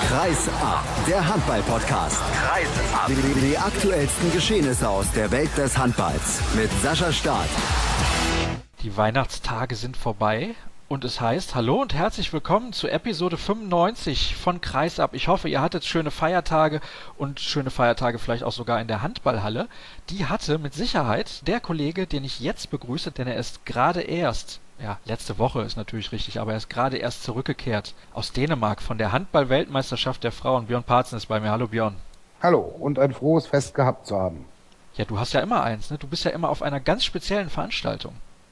Kreis ab, der Handball-Podcast. Kreis ab. Die aktuellsten Geschehnisse aus der Welt des Handballs mit Sascha Staat. Die Weihnachtstage sind vorbei und es heißt hallo und herzlich willkommen zu Episode 95 von Kreis ab. Ich hoffe, ihr hattet schöne Feiertage und schöne Feiertage vielleicht auch sogar in der Handballhalle. Die hatte mit Sicherheit der Kollege, den ich jetzt begrüße, denn er ist gerade erst, letzte Woche ist natürlich richtig, aber er ist gerade erst zurückgekehrt aus Dänemark von der Handball-Weltmeisterschaft der Frauen. Björn Parzen ist bei mir. Hallo Björn. Hallo und ein frohes Fest gehabt zu haben. Ja, du hast ja immer eins, ne? Du bist ja immer auf einer ganz speziellen Veranstaltung.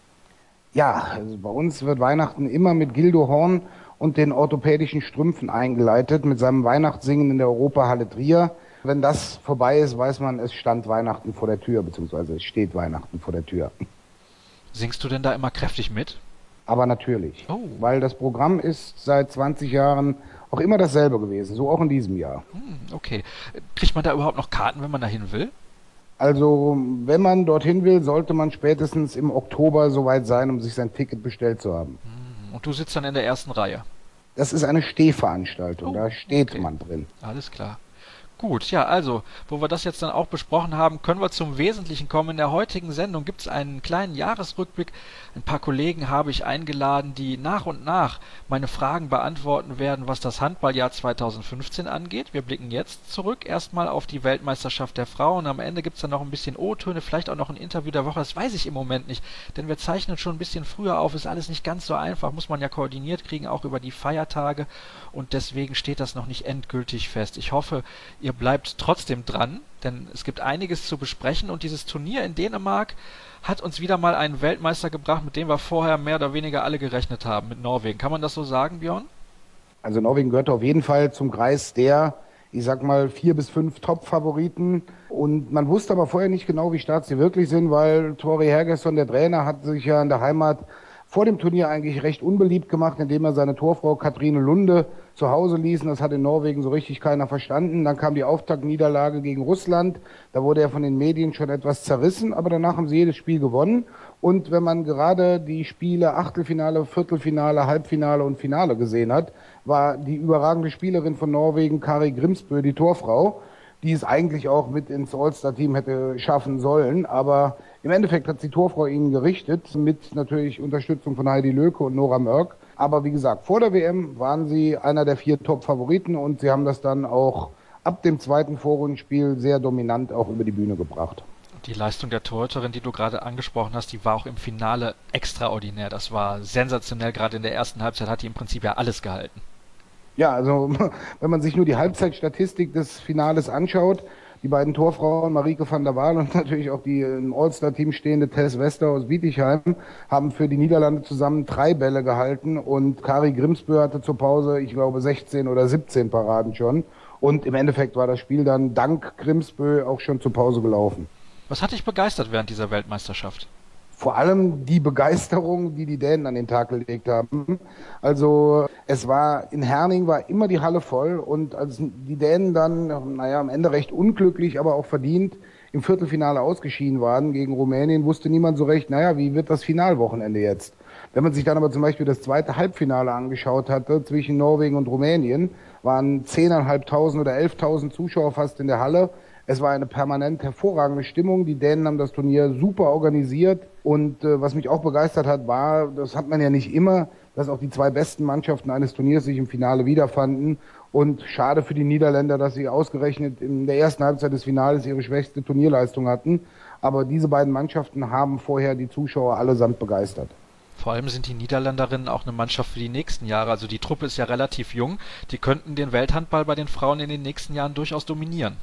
Ja, also bei uns wird Weihnachten immer mit Gildo Horn und den orthopädischen Strümpfen eingeleitet, mit seinem Weihnachtssingen in der Europahalle Trier. Wenn das vorbei ist, weiß man, es stand Weihnachten vor der Tür, beziehungsweise es steht Weihnachten vor der Tür. Singst du denn da immer kräftig mit? Aber natürlich, weil das Programm ist seit 20 Jahren auch immer dasselbe gewesen, so auch in diesem Jahr. Okay. Kriegt man da überhaupt noch Karten, wenn man da hin will? Also, wenn man dorthin will, sollte man spätestens im Oktober soweit sein, um sich sein Ticket bestellt zu haben. Und du sitzt dann in der ersten Reihe? Das ist eine Stehveranstaltung, da steht man drin. Alles klar. Gut, ja, also, wo wir das jetzt dann auch besprochen haben, können wir zum Wesentlichen kommen. In der heutigen Sendung gibt es einen kleinen Jahresrückblick. Ein paar Kollegen habe ich eingeladen, die nach und nach meine Fragen beantworten werden, was das Handballjahr 2015 angeht. Wir blicken jetzt zurück erstmal auf die Weltmeisterschaft der Frauen. Am Ende gibt es dann noch ein bisschen O-Töne, vielleicht auch noch ein Interview der Woche. Das weiß ich im Moment nicht, denn wir zeichnen schon ein bisschen früher auf. Ist alles nicht ganz so einfach, muss man ja koordiniert kriegen, auch über die Feiertage. Und deswegen steht das noch nicht endgültig fest. Ich hoffe, ihr bleibt trotzdem dran, denn es gibt einiges zu besprechen und dieses Turnier in Dänemark hat uns wieder mal einen Weltmeister gebracht, mit dem wir vorher mehr oder weniger alle gerechnet haben, mit Norwegen. Kann man das so sagen, Björn? Also Norwegen gehört auf jeden Fall zum Kreis der, ich sag mal, 4 bis 5 Top-Favoriten. Und man wusste aber vorher nicht genau, wie stark sie wirklich sind, weil Tori Hergesson, der Trainer, hat sich ja in der Heimat vor dem Turnier eigentlich recht unbeliebt gemacht, indem er seine Torfrau Katrine Lunde zu Hause ließ. Und das hat in Norwegen so richtig keiner verstanden. Dann kam die Auftaktniederlage gegen Russland. Da wurde er von den Medien schon etwas zerrissen, aber danach haben sie jedes Spiel gewonnen. Und wenn man gerade die Spiele Achtelfinale, Viertelfinale, Halbfinale und Finale gesehen hat, war die überragende Spielerin von Norwegen, Kari Grimsbø, die Torfrau, die es eigentlich auch mit ins All-Star-Team hätte schaffen sollen. Aber im Endeffekt hat die Torfrau ihnen gerichtet, mit natürlich Unterstützung von Heidi Löke und Nora Mörk. Aber wie gesagt, vor der WM waren sie einer der 4 Top-Favoriten und sie haben das dann auch ab dem zweiten Vorrundenspiel sehr dominant auch über die Bühne gebracht. Die Leistung der Torhüterin, die du gerade angesprochen hast, die war auch im Finale extraordinär. Das war sensationell. Gerade in der ersten Halbzeit hat die im Prinzip ja alles gehalten. Ja, also wenn man sich nur die Halbzeitstatistik des Finales anschaut, die beiden Torfrauen, Marieke van der Waal und natürlich auch die im All-Star-Team stehende Tess Wester aus Bietigheim, haben für die Niederlande zusammen 3 Bälle gehalten und Kari Grimsbø hatte zur Pause, ich glaube, 16 oder 17 Paraden schon. Und im Endeffekt war das Spiel dann dank Grimsbø auch schon zur Pause gelaufen. Was hat dich begeistert während dieser Weltmeisterschaft? Vor allem die Begeisterung, die die Dänen an den Tag gelegt haben. Also es war, in Herning war immer die Halle voll und als die Dänen dann, am Ende recht unglücklich, aber auch verdient im Viertelfinale ausgeschieden waren gegen Rumänien, wusste niemand so recht, wie wird das Finalwochenende jetzt? Wenn man sich dann aber zum Beispiel das zweite Halbfinale angeschaut hatte zwischen Norwegen und Rumänien, waren 10.500 oder 11.000 Zuschauer fast in der Halle. Es war eine permanent hervorragende Stimmung. Die Dänen haben das Turnier super organisiert. Und was mich auch begeistert hat, war, das hat man ja nicht immer, dass auch die 2 besten Mannschaften eines Turniers sich im Finale wiederfanden. Und schade für die Niederländer, dass sie ausgerechnet in der ersten Halbzeit des Finales ihre schwächste Turnierleistung hatten. Aber diese beiden Mannschaften haben vorher die Zuschauer allesamt begeistert. Vor allem sind die Niederländerinnen auch eine Mannschaft für die nächsten Jahre. Also die Truppe ist ja relativ jung. Die könnten den Welthandball bei den Frauen in den nächsten Jahren durchaus dominieren.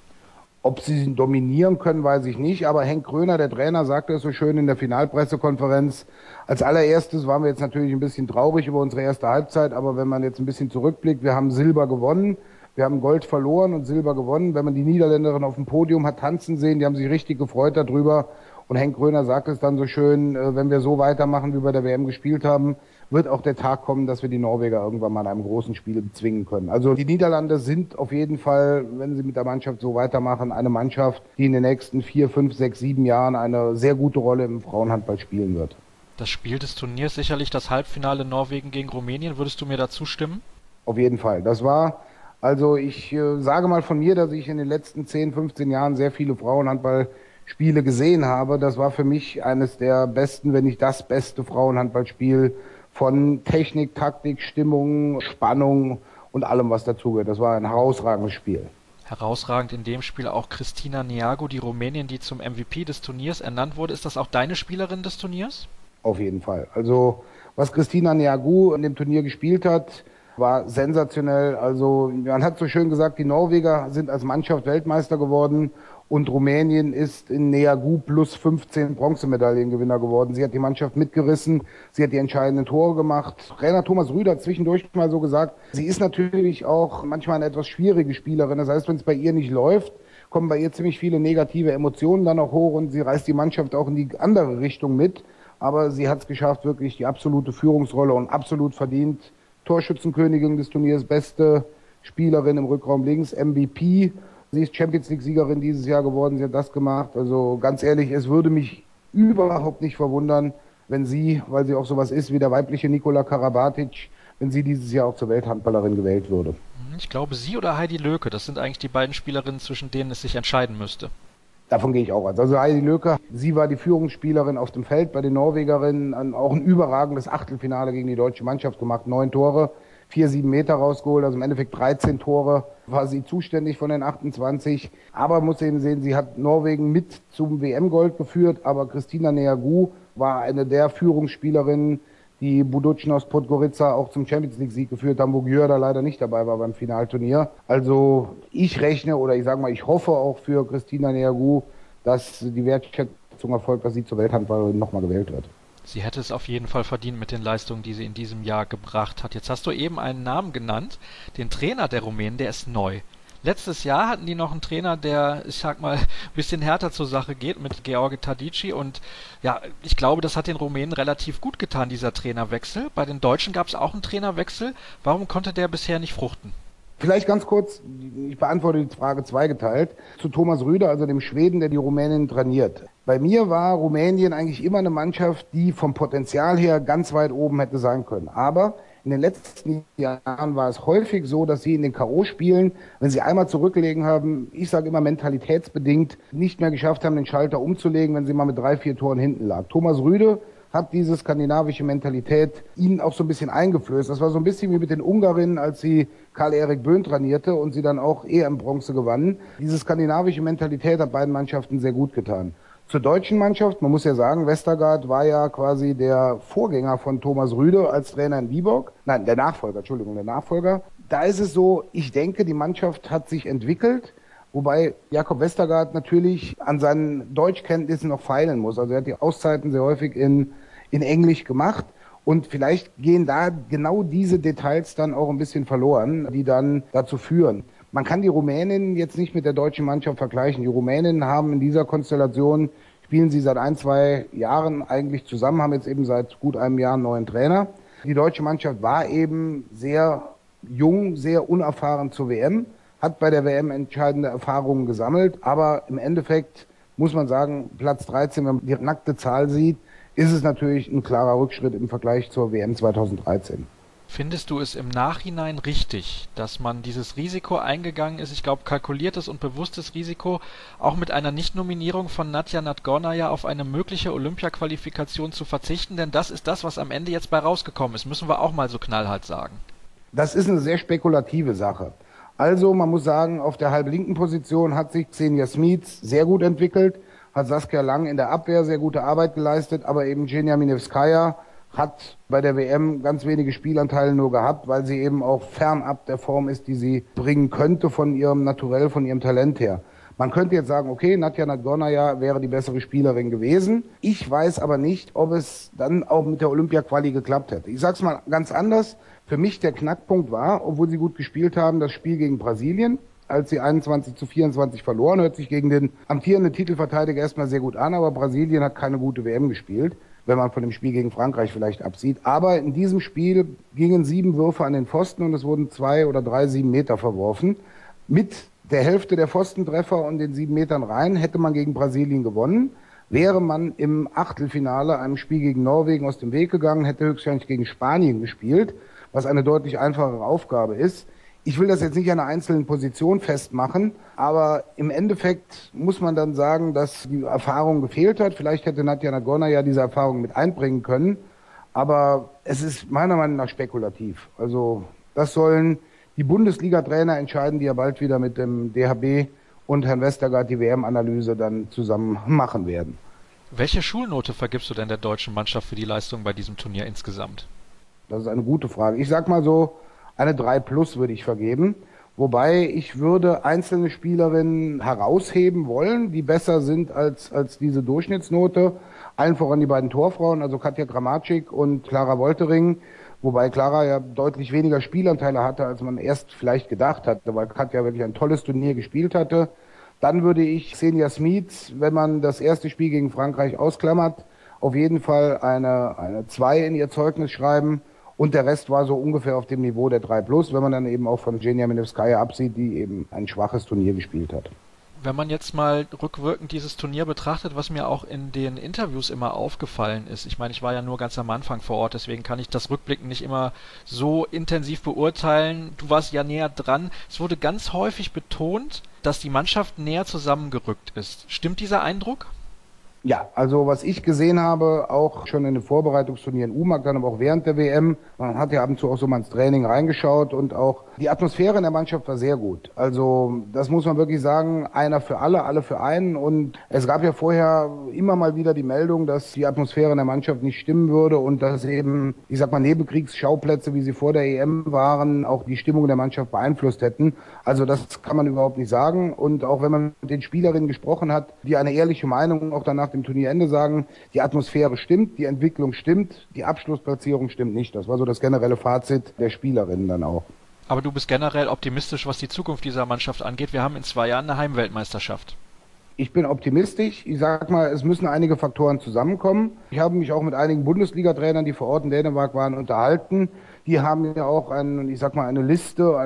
Ob sie ihn dominieren können, weiß ich nicht. Aber Henk Gröner, der Trainer, sagte es so schön in der Finalpressekonferenz. Als allererstes waren wir jetzt natürlich ein bisschen traurig über unsere erste Halbzeit. Aber wenn man jetzt ein bisschen zurückblickt, wir haben Silber gewonnen. Wir haben Gold verloren und Silber gewonnen. Wenn man die Niederländerin auf dem Podium hat tanzen sehen, die haben sich richtig gefreut darüber. Und Henk Gröner sagt es dann so schön, wenn wir so weitermachen, wie wir bei der WM gespielt haben, wird auch der Tag kommen, dass wir die Norweger irgendwann mal in einem großen Spiel bezwingen können. Also die Niederlande sind auf jeden Fall, wenn sie mit der Mannschaft so weitermachen, eine Mannschaft, die in den nächsten 4, 5, 6, 7 Jahren eine sehr gute Rolle im Frauenhandball spielen wird. Das Spiel des Turniers, sicherlich das Halbfinale Norwegen gegen Rumänien. Würdest du mir dazu stimmen? Auf jeden Fall. Das war Also ich sage mal von mir, dass ich in den letzten 10, 15 Jahren sehr viele Frauenhandballspiele gesehen habe. Das war für mich eines der besten, wenn nicht das beste Frauenhandballspiel von Technik, Taktik, Stimmung, Spannung und allem, was dazugehört. Das war ein herausragendes Spiel. Herausragend in dem Spiel auch Cristina Neagu, die Rumänin, die zum MVP des Turniers ernannt wurde. Ist das auch deine Spielerin des Turniers? Auf jeden Fall. Also was Cristina Neagu in dem Turnier gespielt hat, war sensationell. Also man hat so schön gesagt, die Norweger sind als Mannschaft Weltmeister geworden und Rumänien ist in Neagu plus 15 Bronzemedaillengewinner geworden. Sie hat die Mannschaft mitgerissen, sie hat die entscheidenden Tore gemacht. Trainer Thomas Rüder hat zwischendurch mal so gesagt, sie ist natürlich auch manchmal eine etwas schwierige Spielerin. Das heißt, wenn es bei ihr nicht läuft, kommen bei ihr ziemlich viele negative Emotionen dann auch hoch und sie reißt die Mannschaft auch in die andere Richtung mit. Aber sie hat es geschafft, wirklich die absolute Führungsrolle und absolut verdient. Torschützenkönigin des Turniers, beste Spielerin im Rückraum links, MVP. Sie ist Champions League-Siegerin dieses Jahr geworden, sie hat das gemacht. Also ganz ehrlich, es würde mich überhaupt nicht verwundern, wenn sie, weil sie auch sowas ist wie der weibliche Nikola Karabatic, wenn sie dieses Jahr auch zur Welthandballerin gewählt würde. Ich glaube, sie oder Heidi Löke, das sind eigentlich die beiden Spielerinnen, zwischen denen es sich entscheiden müsste. Davon gehe ich auch aus. Also Heidi Löke, sie war die Führungsspielerin auf dem Feld bei den Norwegerinnen, auch ein überragendes Achtelfinale gegen die deutsche Mannschaft gemacht, 9 Tore, 4, 7 Meter rausgeholt, also im Endeffekt 13 Tore, war sie zuständig von den 28. Aber muss eben sehen, sie hat Norwegen mit zum WM-Gold geführt, aber Cristina Neagu war eine der Führungsspielerinnen, die Budućnost Podgorica auch zum Champions-League-Sieg geführt haben, wo Gjörda leider nicht dabei war beim Finalturnier. Also ich rechne oder ich sage mal, ich hoffe auch für Cristina Neagu, dass die Wertschätzung erfolgt, dass sie zur Welthandballerin nochmal gewählt wird. Sie hätte es auf jeden Fall verdient mit den Leistungen, die sie in diesem Jahr gebracht hat. Jetzt hast du eben einen Namen genannt, den Trainer der Rumänen, der ist neu. Letztes Jahr hatten die noch einen Trainer, der, ich sag mal, ein bisschen härter zur Sache geht mit George Tadici und ja, ich glaube, das hat den Rumänen relativ gut getan, dieser Trainerwechsel. Bei den Deutschen gab es auch einen Trainerwechsel. Warum konnte der bisher nicht fruchten? Vielleicht ganz kurz, ich beantworte die Frage zweigeteilt, zu Thomas Rüder, also dem Schweden, der die Rumänen trainiert. Bei mir war Rumänien eigentlich immer eine Mannschaft, die vom Potenzial her ganz weit oben hätte sein können. Aber in den letzten Jahren war es häufig so, dass sie in den K.O.-Spielen, wenn sie einmal zurückgelegen haben, ich sage immer mentalitätsbedingt, nicht mehr geschafft haben, den Schalter umzulegen, wenn sie mal mit 3, 4 Toren hinten lag. Thomas Rüde hat diese skandinavische Mentalität ihnen auch so ein bisschen eingeflößt. Das war so ein bisschen wie mit den Ungarinnen, als sie Karl-Erik Böhn trainierte und sie dann auch EM-Bronze gewannen. Diese skandinavische Mentalität hat beiden Mannschaften sehr gut getan. Zur deutschen Mannschaft, man muss ja sagen, Westergaard war ja quasi der Vorgänger von Thomas Rüde als Trainer in Viborg. Nein, der Nachfolger. Da ist es so, ich denke, die Mannschaft hat sich entwickelt, wobei Jakob Westergaard natürlich an seinen Deutschkenntnissen noch feilen muss. Also er hat die Auszeiten sehr häufig in Englisch gemacht. Und vielleicht gehen da genau diese Details dann auch ein bisschen verloren, die dann dazu führen. Man kann die Rumänen jetzt nicht mit der deutschen Mannschaft vergleichen. Die Rumänen haben in dieser Konstellation, spielen sie seit 1, 2 Jahren eigentlich zusammen, haben jetzt eben seit gut einem Jahr einen neuen Trainer. Die deutsche Mannschaft war eben sehr jung, sehr unerfahren zur WM, hat bei der WM entscheidende Erfahrungen gesammelt, aber im Endeffekt muss man sagen, Platz 13, wenn man die nackte Zahl sieht, ist es natürlich ein klarer Rückschritt im Vergleich zur WM 2013. Findest du es im Nachhinein richtig, dass man dieses Risiko eingegangen ist, ich glaube kalkuliertes und bewusstes Risiko, auch mit einer Nichtnominierung von Nadja Nadgornaja auf eine mögliche Olympia-Qualifikation zu verzichten? Denn das ist das, was am Ende jetzt bei rausgekommen ist, müssen wir auch mal so knallhart sagen. Das ist eine sehr spekulative Sache. Also man muss sagen, auf der halblinken Position hat sich Xenia Smits sehr gut entwickelt, hat Saskia Lang in der Abwehr sehr gute Arbeit geleistet, aber eben Genia Minevskaya hat bei der WM ganz wenige Spielanteile nur gehabt, weil sie eben auch fernab der Form ist, die sie bringen könnte von ihrem Naturell, von ihrem Talent her. Man könnte jetzt sagen, okay, Nadja Nadgornaja wäre die bessere Spielerin gewesen. Ich weiß aber nicht, ob es dann auch mit der Olympia-Quali geklappt hätte. Ich sag's mal ganz anders. Für mich der Knackpunkt war, obwohl sie gut gespielt haben, das Spiel gegen Brasilien. Als sie 21-24 verloren, hört sich gegen den amtierenden Titelverteidiger erstmal sehr gut an, aber Brasilien hat keine gute WM gespielt, wenn man von dem Spiel gegen Frankreich vielleicht absieht. Aber in diesem Spiel gingen 7 Würfe an den Pfosten und es wurden 2 oder 3 7-Meter verworfen. Mit der Hälfte der Pfostentreffer und den 7 Metern rein hätte man gegen Brasilien gewonnen. Wäre man im Achtelfinale einem Spiel gegen Norwegen aus dem Weg gegangen, hätte höchstwahrscheinlich gegen Spanien gespielt, was eine deutlich einfachere Aufgabe ist. Ich will das jetzt nicht an einer einzelnen Position festmachen, aber im Endeffekt muss man dann sagen, dass die Erfahrung gefehlt hat. Vielleicht hätte Nadja Nagorna ja diese Erfahrung mit einbringen können, aber es ist meiner Meinung nach spekulativ. Also das sollen die Bundesliga-Trainer entscheiden, die ja bald wieder mit dem DHB und Herrn Westergaard die WM-Analyse dann zusammen machen werden. Welche Schulnote vergibst du denn der deutschen Mannschaft für die Leistung bei diesem Turnier insgesamt? Das ist eine gute Frage. Ich sag mal so, eine 3+ würde ich vergeben. Wobei ich würde einzelne Spielerinnen herausheben wollen, die besser sind als diese Durchschnittsnote. Allen voran die beiden Torfrauen, also Katja Gramatschik und Clara Woltering. Wobei Clara ja deutlich weniger Spielanteile hatte, als man erst vielleicht gedacht hatte, weil Katja wirklich ein tolles Turnier gespielt hatte. Dann würde ich Xenia Smits, wenn man das erste Spiel gegen Frankreich ausklammert, auf jeden Fall eine 2 in ihr Zeugnis schreiben. Und der Rest war so ungefähr auf dem Niveau der 3+, wenn man dann eben auch von Genia Minevskaya absieht, die eben ein schwaches Turnier gespielt hat. Wenn man jetzt mal rückwirkend dieses Turnier betrachtet, was mir auch in den Interviews immer aufgefallen ist, ich meine, ich war ja nur ganz am Anfang vor Ort, deswegen kann ich das Rückblicken nicht immer so intensiv beurteilen. Du warst ja näher dran. Es wurde ganz häufig betont, dass die Mannschaft näher zusammengerückt ist. Stimmt dieser Eindruck? Ja, also was ich gesehen habe, auch schon in den Vorbereitungsturnieren UMAG, dann aber auch während der WM, man hat ja ab und zu auch so mal ins Training reingeschaut und auch die Atmosphäre in der Mannschaft war sehr gut. Also das muss man wirklich sagen, einer für alle, alle für einen, und es gab ja vorher immer mal wieder die Meldung, dass die Atmosphäre in der Mannschaft nicht stimmen würde und dass eben, ich sag mal, Nebenkriegsschauplätze, wie sie vor der EM waren, auch die Stimmung der Mannschaft beeinflusst hätten. Also das kann man überhaupt nicht sagen, und auch wenn man mit den Spielerinnen gesprochen hat, die eine ehrliche Meinung auch danach dem Turnierende sagen, die Atmosphäre stimmt, die Entwicklung stimmt, die Abschlussplatzierung stimmt nicht. Das war so das generelle Fazit der Spielerinnen dann auch. Aber du bist generell optimistisch, was die Zukunft dieser Mannschaft angeht. Wir haben in 2 Jahren eine Heimweltmeisterschaft. Ich bin optimistisch. Ich sag mal, es müssen einige Faktoren zusammenkommen. Ich habe mich auch mit einigen Bundesliga-Trainern, die vor Ort in Dänemark waren, unterhalten. Die haben ja auch eine Liste,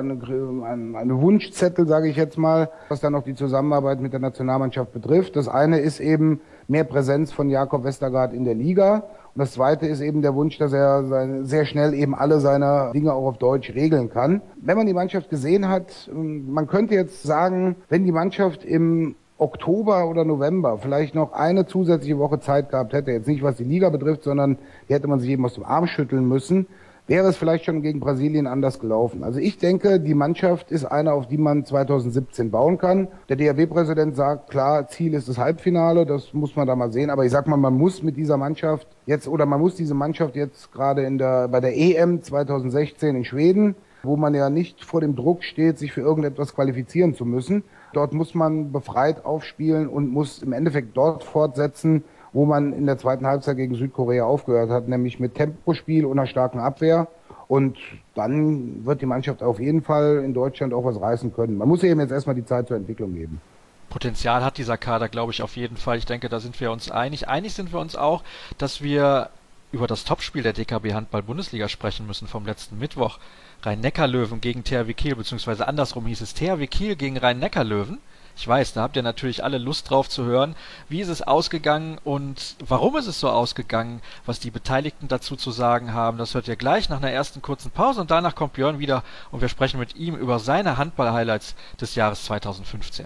eine Wunschzettel, sage ich jetzt mal, was dann auch die Zusammenarbeit mit der Nationalmannschaft betrifft. Das eine ist eben mehr Präsenz von Jakob Westergaard in der Liga. Und das zweite ist eben der Wunsch, dass er sehr schnell eben alle seine Dinge auch auf Deutsch regeln kann. Wenn man die Mannschaft gesehen hat, man könnte jetzt sagen, wenn die Mannschaft im Oktober oder November vielleicht noch eine zusätzliche Woche Zeit gehabt hätte, jetzt nicht was die Liga betrifft, sondern die hätte man sich eben aus dem Arm schütteln müssen, wäre es vielleicht schon gegen Brasilien anders gelaufen. Also ich denke, die Mannschaft ist eine, auf die man 2017 bauen kann. Der DHB-Präsident sagt, klar, Ziel ist das Halbfinale, das muss man da mal sehen. Aber ich sag mal, man muss mit dieser Mannschaft jetzt, oder man muss diese Mannschaft jetzt gerade bei der EM 2016 in Schweden, wo man ja nicht vor dem Druck steht, sich für irgendetwas qualifizieren zu müssen. Dort muss man befreit aufspielen und muss im Endeffekt dort fortsetzen, wo man in der zweiten Halbzeit gegen Südkorea aufgehört hat, nämlich mit Tempospiel und einer starken Abwehr. Und dann wird die Mannschaft auf jeden Fall in Deutschland auch was reißen können. Man muss eben jetzt erstmal die Zeit zur Entwicklung geben. Potenzial hat dieser Kader, glaube ich, auf jeden Fall. Ich denke, da sind wir uns einig. Einig sind wir uns auch, dass wir über das Topspiel der DKB Handball-Bundesliga sprechen müssen vom letzten Mittwoch. Rhein-Neckar-Löwen gegen THW Kiel, beziehungsweise andersrum hieß es THW Kiel gegen Rhein-Neckar-Löwen. Ich weiß, da habt ihr natürlich alle Lust drauf zu hören. Wie ist es ausgegangen und warum ist es so ausgegangen? Was die Beteiligten dazu zu sagen haben, das hört ihr gleich nach einer ersten kurzen Pause und danach kommt Björn wieder und wir sprechen mit ihm über seine Handball-Highlights des Jahres 2015.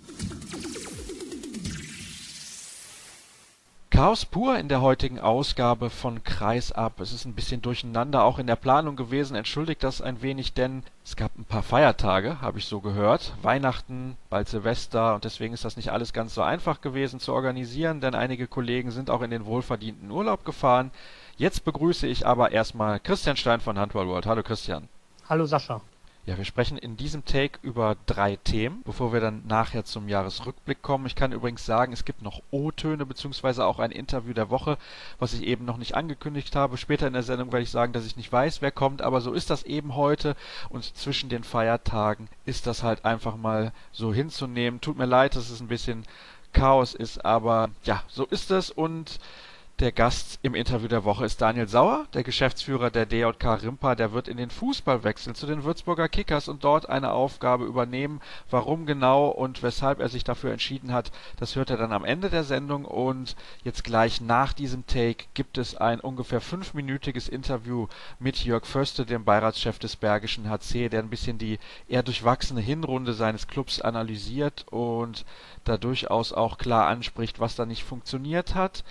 Chaos pur in der heutigen Ausgabe von Kreisab. Es ist ein bisschen durcheinander auch in der Planung gewesen. Entschuldigt das ein wenig, denn es gab ein paar Feiertage, habe ich so gehört. Weihnachten, bald Silvester, und deswegen ist das nicht alles ganz so einfach gewesen zu organisieren, denn einige Kollegen sind auch in den wohlverdienten Urlaub gefahren. Jetzt begrüße ich aber erstmal Christian Stein von Handball World. Hallo Christian. Hallo Sascha. Ja, wir sprechen in diesem Take über 3 Themen, bevor wir dann nachher zum Jahresrückblick kommen. Ich kann übrigens sagen, es gibt noch O-Töne beziehungsweise auch ein Interview der Woche, was ich eben noch nicht angekündigt habe. Später in der Sendung werde ich sagen, dass ich nicht weiß, wer kommt, aber so ist das eben heute und zwischen den Feiertagen ist das halt einfach mal so hinzunehmen. Tut mir leid, dass es ein bisschen Chaos ist, aber ja, so ist es und Der Gast im Interview der Woche ist Daniel Sauer, der Geschäftsführer der DJK Rimpa. Der wird in den Fußball wechseln zu den Würzburger Kickers und dort eine Aufgabe übernehmen. Warum genau und weshalb er sich dafür entschieden hat, das hört er dann am Ende der Sendung. Und jetzt gleich nach diesem Take gibt es ein ungefähr 5-minütiges Interview mit Jörg Förste, dem Beiratschef des Bergischen HC, der ein bisschen die eher durchwachsene Hinrunde seines Clubs analysiert und da durchaus auch klar anspricht, was da nicht funktioniert hat.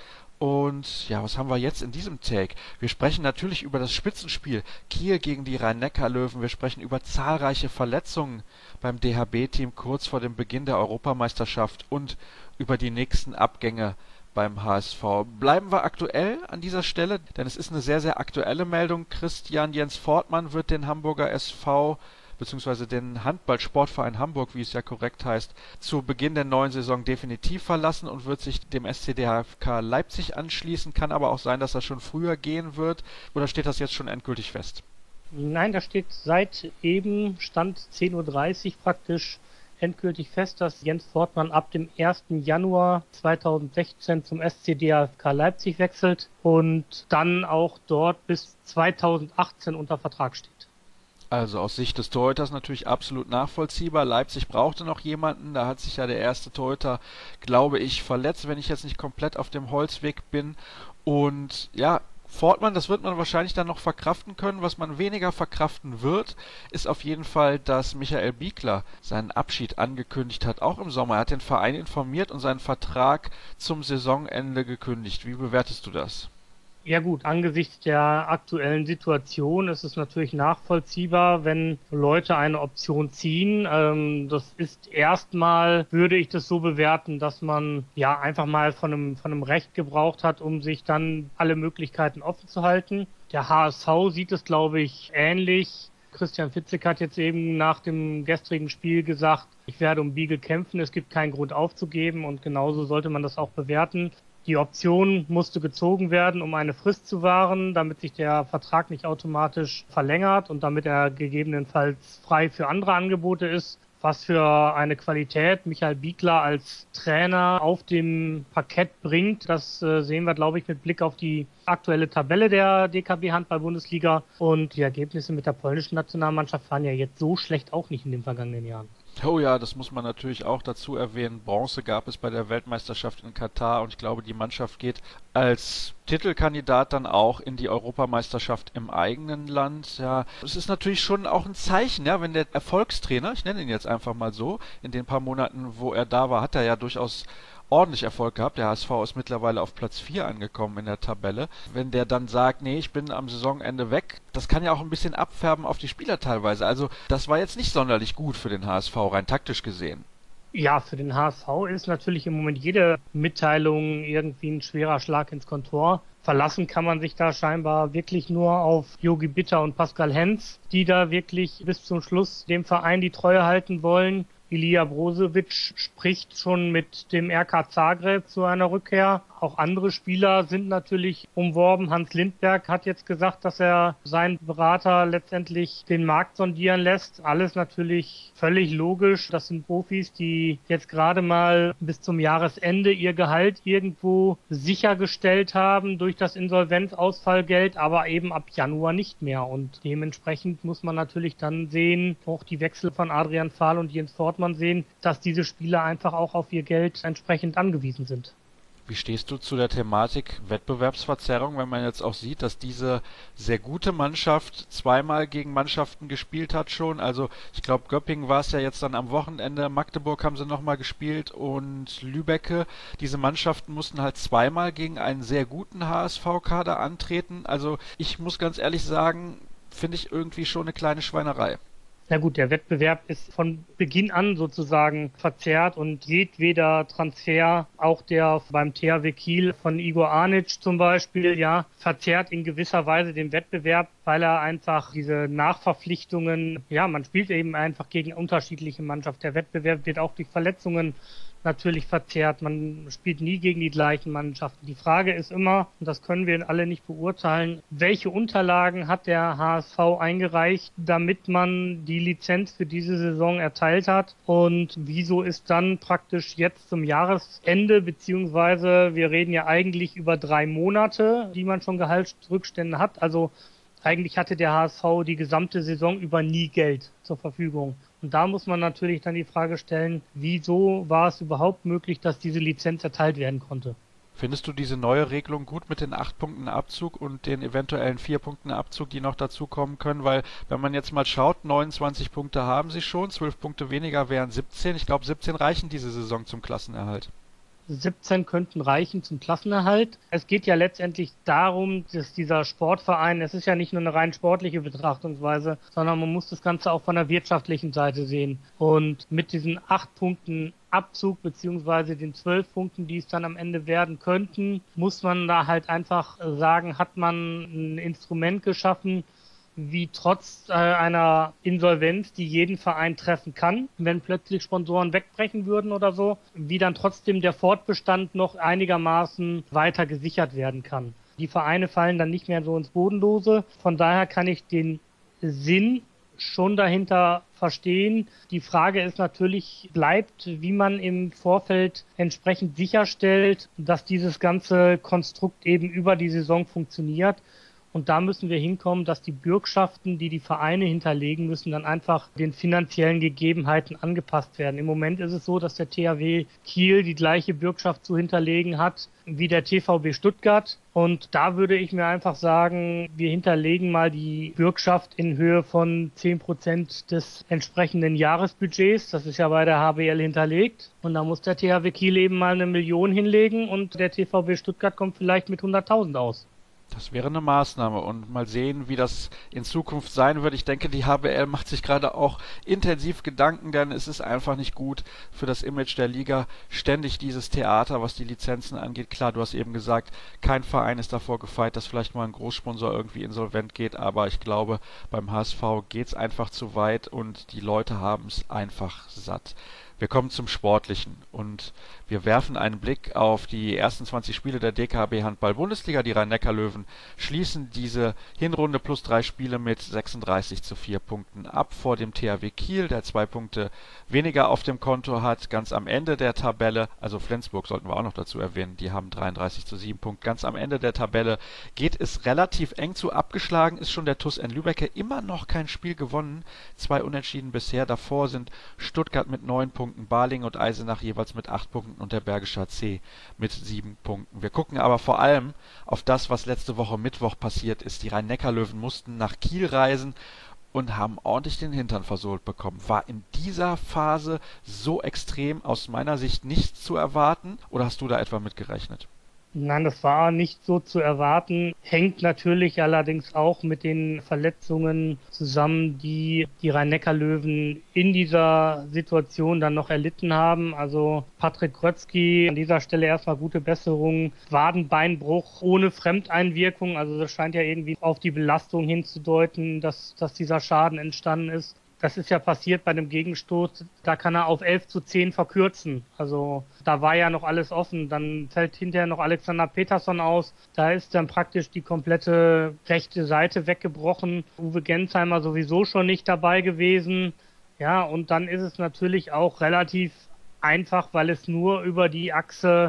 Und ja, was haben wir jetzt in diesem Take? Wir sprechen natürlich über das Spitzenspiel Kiel gegen die Rhein-Neckar-Löwen. Wir sprechen über zahlreiche Verletzungen beim DHB-Team kurz vor dem Beginn der Europameisterschaft und über die nächsten Abgänge beim HSV. Bleiben wir aktuell an dieser Stelle, denn es ist eine sehr, sehr aktuelle Meldung. Christian Jens Fortmann wird den Hamburger SV bzw. den Handball-Sportverein Hamburg, wie es ja korrekt heißt, zu Beginn der neuen Saison definitiv verlassen und wird sich dem SC Leipzig anschließen. Kann aber auch sein, dass das schon früher gehen wird. Oder steht das jetzt schon endgültig fest? Nein, da steht seit eben Stand 10:30 Uhr praktisch endgültig fest, dass Jens Fortmann ab dem 1. Januar 2016 zum SC Leipzig wechselt und dann auch dort bis 2018 unter Vertrag steht. Also aus Sicht des Torhüters natürlich absolut nachvollziehbar. Leipzig brauchte noch jemanden. Da hat sich ja der erste Torhüter, glaube ich, verletzt, wenn ich jetzt nicht komplett auf dem Holzweg bin. Und ja, Fortmann, das wird man wahrscheinlich dann noch verkraften können. Was man weniger verkraften wird, ist auf jeden Fall, dass Michael Biegler seinen Abschied angekündigt hat, auch im Sommer. Er hat den Verein informiert und seinen Vertrag zum Saisonende gekündigt. Wie bewertest du das? Ja gut, angesichts der aktuellen Situation ist es natürlich nachvollziehbar, wenn Leute eine Option ziehen. Das ist erstmal, würde ich das so bewerten, dass man ja einfach mal von einem Recht gebraucht hat, um sich dann alle Möglichkeiten offen zu halten. Der HSV sieht es, glaube ich, ähnlich. Christian Fitzek hat jetzt eben nach dem gestrigen Spiel gesagt, ich werde um Biegel kämpfen, es gibt keinen Grund aufzugeben und genauso sollte man das auch bewerten. Die Option musste gezogen werden, um eine Frist zu wahren, damit sich der Vertrag nicht automatisch verlängert und damit er gegebenenfalls frei für andere Angebote ist. Was für eine Qualität Michael Biegler als Trainer auf dem Parkett bringt, das sehen wir, glaube ich, mit Blick auf die aktuelle Tabelle der DKB Handball-Bundesliga. Und die Ergebnisse mit der polnischen Nationalmannschaft waren ja jetzt so schlecht auch nicht in den vergangenen Jahren. Oh ja, das muss man natürlich auch dazu erwähnen. Bronze gab es bei der Weltmeisterschaft in Katar und ich glaube, die Mannschaft geht als Titelkandidat dann auch in die Europameisterschaft im eigenen Land. Ja, es ist natürlich schon auch ein Zeichen, ja, wenn der Erfolgstrainer, ich nenne ihn jetzt einfach mal so, in den paar Monaten, wo er da war, hat er ja durchaus ordentlich Erfolg gehabt. Der HSV ist mittlerweile auf Platz 4 angekommen in der Tabelle. Wenn der dann sagt, nee, ich bin am Saisonende weg, das kann ja auch ein bisschen abfärben auf die Spieler teilweise. Also das war jetzt nicht sonderlich gut für den HSV, rein taktisch gesehen. Ja, für den HSV ist natürlich im Moment jede Mitteilung irgendwie ein schwerer Schlag ins Kontor. Verlassen kann man sich da scheinbar wirklich nur auf Jogi Bitter und Pascal Hens, die da wirklich bis zum Schluss dem Verein die Treue halten wollen. Ilija Brozovic spricht schon mit dem RK Zagreb zu einer Rückkehr. Auch andere Spieler sind natürlich umworben. Hans Lindberg hat jetzt gesagt, dass er seinen Berater letztendlich den Markt sondieren lässt. Alles natürlich völlig logisch. Das sind Profis, die jetzt gerade mal bis zum Jahresende ihr Gehalt irgendwo sichergestellt haben durch das Insolvenzausfallgeld, aber eben ab Januar nicht mehr. Und dementsprechend muss man natürlich dann sehen, auch die Wechsel von Adrian Fahl und Jens Fortmann sehen, dass diese Spieler einfach auch auf ihr Geld entsprechend angewiesen sind. Wie stehst du zu der Thematik Wettbewerbsverzerrung, wenn man jetzt auch sieht, dass diese sehr gute Mannschaft zweimal gegen Mannschaften gespielt hat schon? Also ich glaube, Göppingen war es ja jetzt dann am Wochenende, Magdeburg haben sie nochmal gespielt und Lübbecke. Diese Mannschaften mussten halt zweimal gegen einen sehr guten HSV-Kader antreten. Also ich muss ganz ehrlich sagen, finde ich irgendwie schon eine kleine Schweinerei. Na gut, der Wettbewerb ist von Beginn an sozusagen verzerrt und jedweder Transfer, auch der beim THW Kiel von Igor Anic zum Beispiel, ja, verzerrt in gewisser Weise den Wettbewerb, weil er einfach diese Nachverpflichtungen, ja, man spielt eben einfach gegen unterschiedliche Mannschaften. Der Wettbewerb wird auch durch Verletzungen natürlich verzerrt. Man spielt nie gegen die gleichen Mannschaften. Die Frage ist immer, und das können wir alle nicht beurteilen, welche Unterlagen hat der HSV eingereicht, damit man die Lizenz für diese Saison erteilt hat, und wieso ist dann praktisch jetzt zum Jahresende, beziehungsweise wir reden ja eigentlich über 3 Monate, die man schon Gehaltsrückstände hat, also eigentlich hatte der HSV die gesamte Saison über nie Geld zur Verfügung. Und da muss man natürlich dann die Frage stellen, wieso war es überhaupt möglich, dass diese Lizenz erteilt werden konnte? Findest du diese neue Regelung gut mit den 8 Punkten Abzug und den eventuellen 4 Punkten Abzug, die noch dazukommen können? Weil, wenn man jetzt mal schaut, 29 Punkte haben sie schon, 12 Punkte weniger wären 17. Ich glaube, 17 reichen diese Saison zum Klassenerhalt. 17 könnten reichen zum Klassenerhalt. Es geht ja letztendlich darum, dass dieser Sportverein, es ist ja nicht nur eine rein sportliche Betrachtungsweise, sondern man muss das Ganze auch von der wirtschaftlichen Seite sehen. Und mit diesen 8 Punkten Abzug beziehungsweise den 12 Punkten, die es dann am Ende werden könnten, muss man da halt einfach sagen, hat man ein Instrument geschaffen, wie trotz einer Insolvenz, die jeden Verein treffen kann, wenn plötzlich Sponsoren wegbrechen würden oder so, wie dann trotzdem der Fortbestand noch einigermaßen weiter gesichert werden kann. Die Vereine fallen dann nicht mehr so ins Bodenlose. Von daher kann ich den Sinn schon dahinter verstehen. Die Frage ist natürlich, bleibt, wie man im Vorfeld entsprechend sicherstellt, dass dieses ganze Konstrukt eben über die Saison funktioniert. Und da müssen wir hinkommen, dass die Bürgschaften, die die Vereine hinterlegen müssen, dann einfach den finanziellen Gegebenheiten angepasst werden. Im Moment ist es so, dass der THW Kiel die gleiche Bürgschaft zu hinterlegen hat wie der TVB Stuttgart. Und da würde ich mir einfach sagen, wir hinterlegen mal die Bürgschaft in Höhe von 10% des entsprechenden Jahresbudgets. Das ist ja bei der HBL hinterlegt. Und da muss der THW Kiel eben mal 1 Million hinlegen und der TVB Stuttgart kommt vielleicht mit 100.000 aus. Das wäre eine Maßnahme und mal sehen, wie das in Zukunft sein wird. Ich denke, die HBL macht sich gerade auch intensiv Gedanken, denn es ist einfach nicht gut für das Image der Liga, ständig dieses Theater, was die Lizenzen angeht. Klar, du hast eben gesagt, kein Verein ist davor gefeit, dass vielleicht mal ein Großsponsor irgendwie insolvent geht, aber ich glaube, beim HSV geht es einfach zu weit und die Leute haben es einfach satt. Wir kommen zum Sportlichen und wir werfen einen Blick auf die ersten 20 Spiele der DKB Handball-Bundesliga. Die Rhein-Neckar-Löwen schließen diese Hinrunde plus 3 Spiele mit 36:4 Punkten ab vor dem THW Kiel, der 2 Punkte weniger auf dem Konto hat. Ganz am Ende der Tabelle, also Flensburg sollten wir auch noch dazu erwähnen, die haben 33:7 Punkte. Ganz am Ende der Tabelle geht es relativ eng zu. Abgeschlagen ist schon der TuS N Lübbecke, immer noch kein Spiel gewonnen, 2 Unentschieden bisher. Davor sind Stuttgart mit 9 Punkten, Balingen und Eisenach jeweils mit 8 Punkten und der Bergische HC mit 7 Punkten. Wir gucken aber vor allem auf das, was letzte Woche Mittwoch passiert ist. Die Rhein-Neckar-Löwen mussten nach Kiel reisen und haben ordentlich den Hintern versohlt bekommen. War in dieser Phase so extrem aus meiner Sicht nichts zu erwarten oder hast du da etwa mit gerechnet? Nein, das war nicht so zu erwarten. Hängt natürlich allerdings auch mit den Verletzungen zusammen, die die Rhein-Neckar-Löwen in dieser Situation dann noch erlitten haben. Also Patrick Grötzky, an dieser Stelle erstmal gute Besserung. Wadenbeinbruch ohne Fremdeinwirkung. Also das scheint ja irgendwie auf die Belastung hinzudeuten, dass dieser Schaden entstanden ist. Das ist ja passiert bei dem Gegenstoß, da kann er auf 11:10 verkürzen. Also da war ja noch alles offen. Dann fällt hinterher noch Alexander Peterson aus. Da ist dann praktisch die komplette rechte Seite weggebrochen. Uwe Gensheimer sowieso schon nicht dabei gewesen. Ja, und dann ist es natürlich auch relativ einfach, weil es nur über die Achse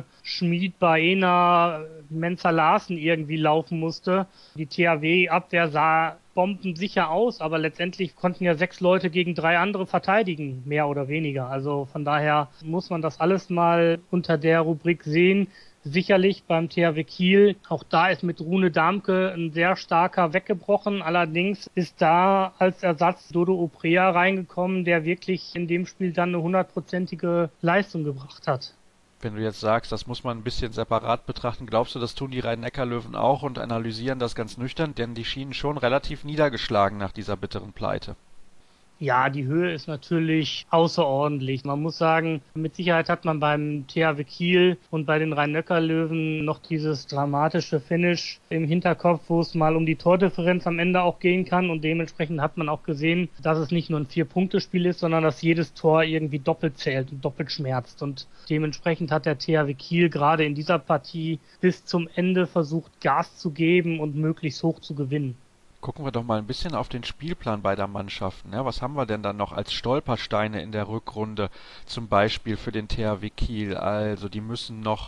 Schmid-Baena-Menzer-Larsen irgendwie laufen musste. Die THW-Abwehr sah bombensicher aus, aber letztendlich konnten ja 6 Leute gegen 3 andere verteidigen, mehr oder weniger. Also von daher muss man das alles mal unter der Rubrik sehen. Sicherlich beim THW Kiel, auch da ist mit Rune Damke ein sehr starker weggebrochen. Allerdings ist da als Ersatz Dodo Oprea reingekommen, der wirklich in dem Spiel dann eine 100%ige Leistung gebracht hat. Wenn du jetzt sagst, das muss man ein bisschen separat betrachten, glaubst du, das tun die Rhein-Neckar-Löwen auch und analysieren das ganz nüchtern? Denn die schienen schon relativ niedergeschlagen nach dieser bitteren Pleite. Ja, die Höhe ist natürlich außerordentlich. Man muss sagen, mit Sicherheit hat man beim THW Kiel und bei den Rhein-Neckar-Löwen noch dieses dramatische Finish im Hinterkopf, wo es mal um die Tordifferenz am Ende auch gehen kann. Und dementsprechend hat man auch gesehen, dass es nicht nur ein 4-Punkte-Spiel ist, sondern dass jedes Tor irgendwie doppelt zählt und doppelt schmerzt. Und dementsprechend hat der THW Kiel gerade in dieser Partie bis zum Ende versucht, Gas zu geben und möglichst hoch zu gewinnen. Gucken wir doch mal ein bisschen auf den Spielplan beider Mannschaften. Ja, was haben wir denn dann noch als Stolpersteine in der Rückrunde, zum Beispiel für den THW Kiel? Also die müssen noch,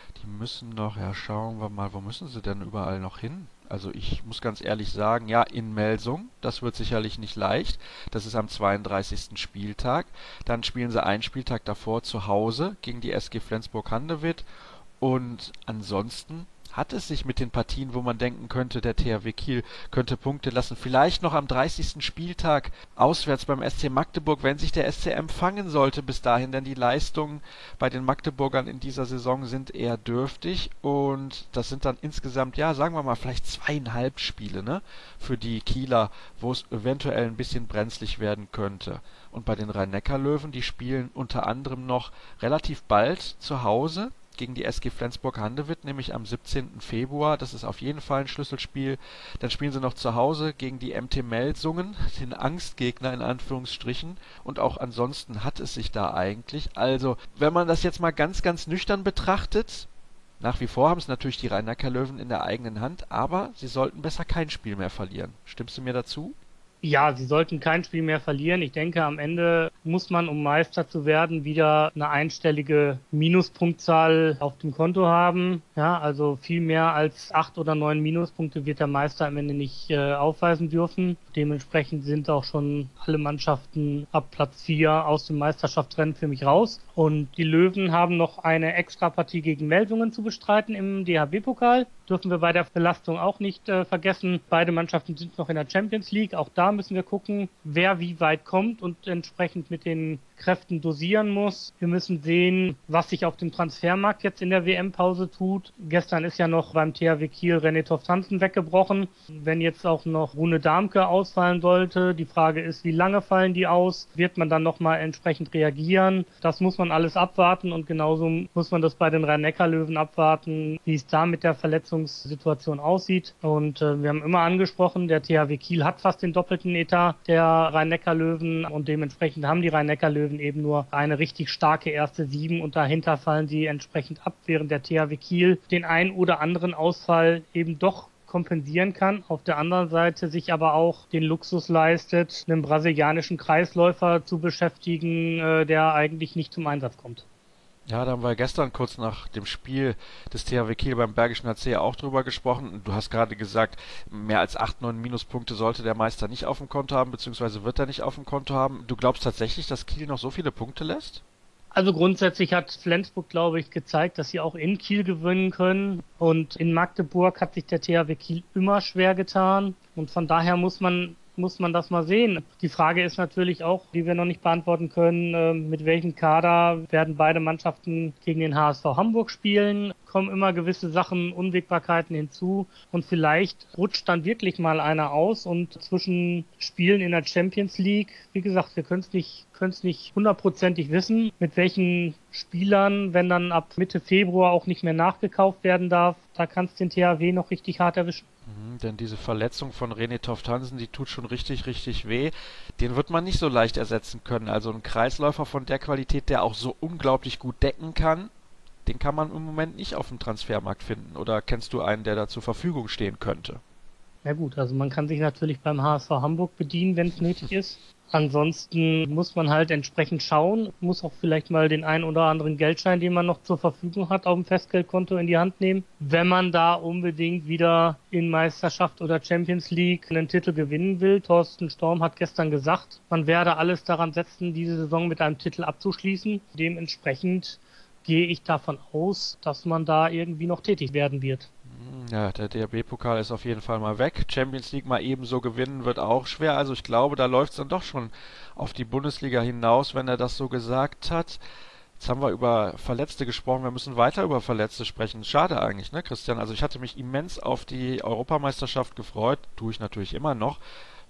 ja, schauen wir mal, wo müssen sie denn überall noch hin? Also ich muss ganz ehrlich sagen, ja, in Melsung, das wird sicherlich nicht leicht. Das ist am 32. Spieltag. Dann spielen sie einen Spieltag davor zu Hause gegen die SG Flensburg-Handewitt. Und ansonsten hat es sich mit den Partien, wo man denken könnte, der THW Kiel könnte Punkte lassen, vielleicht noch am 30. Spieltag auswärts beim SC Magdeburg, wenn sich der SCM fangen sollte bis dahin, denn die Leistungen bei den Magdeburgern in dieser Saison sind eher dürftig und das sind dann insgesamt, ja, sagen wir mal, vielleicht 2,5 Spiele, ne, für die Kieler, wo es eventuell ein bisschen brenzlig werden könnte. Und bei den Rhein-Neckar-Löwen, die spielen unter anderem noch relativ bald zu Hause gegen die SG Flensburg-Handewitt, nämlich am 17. Februar. Das ist auf jeden Fall ein Schlüsselspiel. Dann spielen sie noch zu Hause gegen die MT Melsungen, den Angstgegner in Anführungsstrichen. Und auch ansonsten hat es sich da eigentlich. Also, wenn man das jetzt mal ganz, ganz nüchtern betrachtet, nach wie vor haben es natürlich die Rhein-Neckar-Löwen in der eigenen Hand, aber sie sollten besser kein Spiel mehr verlieren. Stimmst du mir dazu? Ja, sie sollten kein Spiel mehr verlieren. Ich denke, am Ende muss man, um Meister zu werden, wieder eine einstellige Minuspunktzahl auf dem Konto haben. Ja, also viel mehr als 8 oder 9 Minuspunkte wird der Meister am Ende nicht aufweisen dürfen. Dementsprechend sind auch schon alle Mannschaften ab Platz 4 aus dem Meisterschaftsrennen für mich raus. Und die Löwen haben noch eine Extrapartie gegen Melsungen zu bestreiten im DHB-Pokal. Dürfen wir bei der Belastung auch nicht vergessen. Beide Mannschaften sind noch in der Champions League. Auch da müssen wir gucken, wer wie weit kommt und entsprechend mit den Kräften dosieren muss. Wir müssen sehen, was sich auf dem Transfermarkt jetzt in der WM-Pause tut. Gestern ist ja noch beim THW Kiel René Toft-Hansen weggebrochen. Wenn jetzt auch noch Rune Darmke ausfallen sollte, die Frage ist, wie lange fallen die aus? Wird man dann nochmal entsprechend reagieren? Das muss man alles abwarten und genauso muss man das bei den Rhein-Neckar-Löwen abwarten, wie es da mit der Verletzungssituation aussieht. Und wir haben immer angesprochen, der THW Kiel hat fast den doppelten Etat der Rhein-Neckar-Löwen und dementsprechend haben die Rhein-Neckar-Löwen eben nur eine richtig starke erste 7 und dahinter fallen sie entsprechend ab, während der THW Kiel den einen oder anderen Ausfall eben doch kompensieren kann, auf der anderen Seite sich aber auch den Luxus leistet, einen brasilianischen Kreisläufer zu beschäftigen, der eigentlich nicht zum Einsatz kommt. Ja, da haben wir gestern kurz nach dem Spiel des THW Kiel beim Bergischen HC auch drüber gesprochen. Du hast gerade gesagt, mehr als 8, 9 Minuspunkte sollte der Meister nicht auf dem Konto haben, beziehungsweise wird er nicht auf dem Konto haben. Du glaubst tatsächlich, dass Kiel noch so viele Punkte lässt? Also grundsätzlich hat Flensburg, glaube ich, gezeigt, dass sie auch in Kiel gewinnen können. Und in Magdeburg hat sich der THW Kiel immer schwer getan. Und von daher muss man das mal sehen. Die Frage ist natürlich auch, die wir noch nicht beantworten können, mit welchem Kader werden beide Mannschaften gegen den HSV Hamburg spielen. Kommen immer gewisse Sachen, Unwägbarkeiten hinzu und vielleicht rutscht dann wirklich mal einer aus und zwischen Spielen in der Champions League, wie gesagt, wir können es nicht hundertprozentig wissen, mit welchen Spielern, wenn dann ab Mitte Februar auch nicht mehr nachgekauft werden darf, da kann es den THW noch richtig hart erwischen. Denn diese Verletzung von René Toft-Hansen, die tut schon richtig, richtig weh. Den wird man nicht so leicht ersetzen können. Also ein Kreisläufer von der Qualität, der auch so unglaublich gut decken kann, den kann man im Moment nicht auf dem Transfermarkt finden. Oder kennst du einen, der da zur Verfügung stehen könnte? Ja gut, also man kann sich natürlich beim HSV Hamburg bedienen, wenn es nötig ist. Ansonsten muss man halt entsprechend schauen, muss auch vielleicht mal den einen oder anderen Geldschein, den man noch zur Verfügung hat, auf dem Festgeldkonto in die Hand nehmen, wenn man da unbedingt wieder in Meisterschaft oder Champions League einen Titel gewinnen will. Thorsten Storm hat gestern gesagt, man werde alles daran setzen, diese Saison mit einem Titel abzuschließen. Dementsprechend gehe ich davon aus, dass man da irgendwie noch tätig werden wird. Ja, der DHB-Pokal ist auf jeden Fall mal weg. Champions League mal ebenso gewinnen wird auch schwer. Also ich glaube, da läuft es dann doch schon auf die Bundesliga hinaus, wenn er das so gesagt hat. Jetzt haben wir über Verletzte gesprochen. Wir müssen weiter über Verletzte sprechen. Schade eigentlich, ne, Christian? Also ich hatte mich immens auf die Europameisterschaft gefreut. Tue ich natürlich immer noch.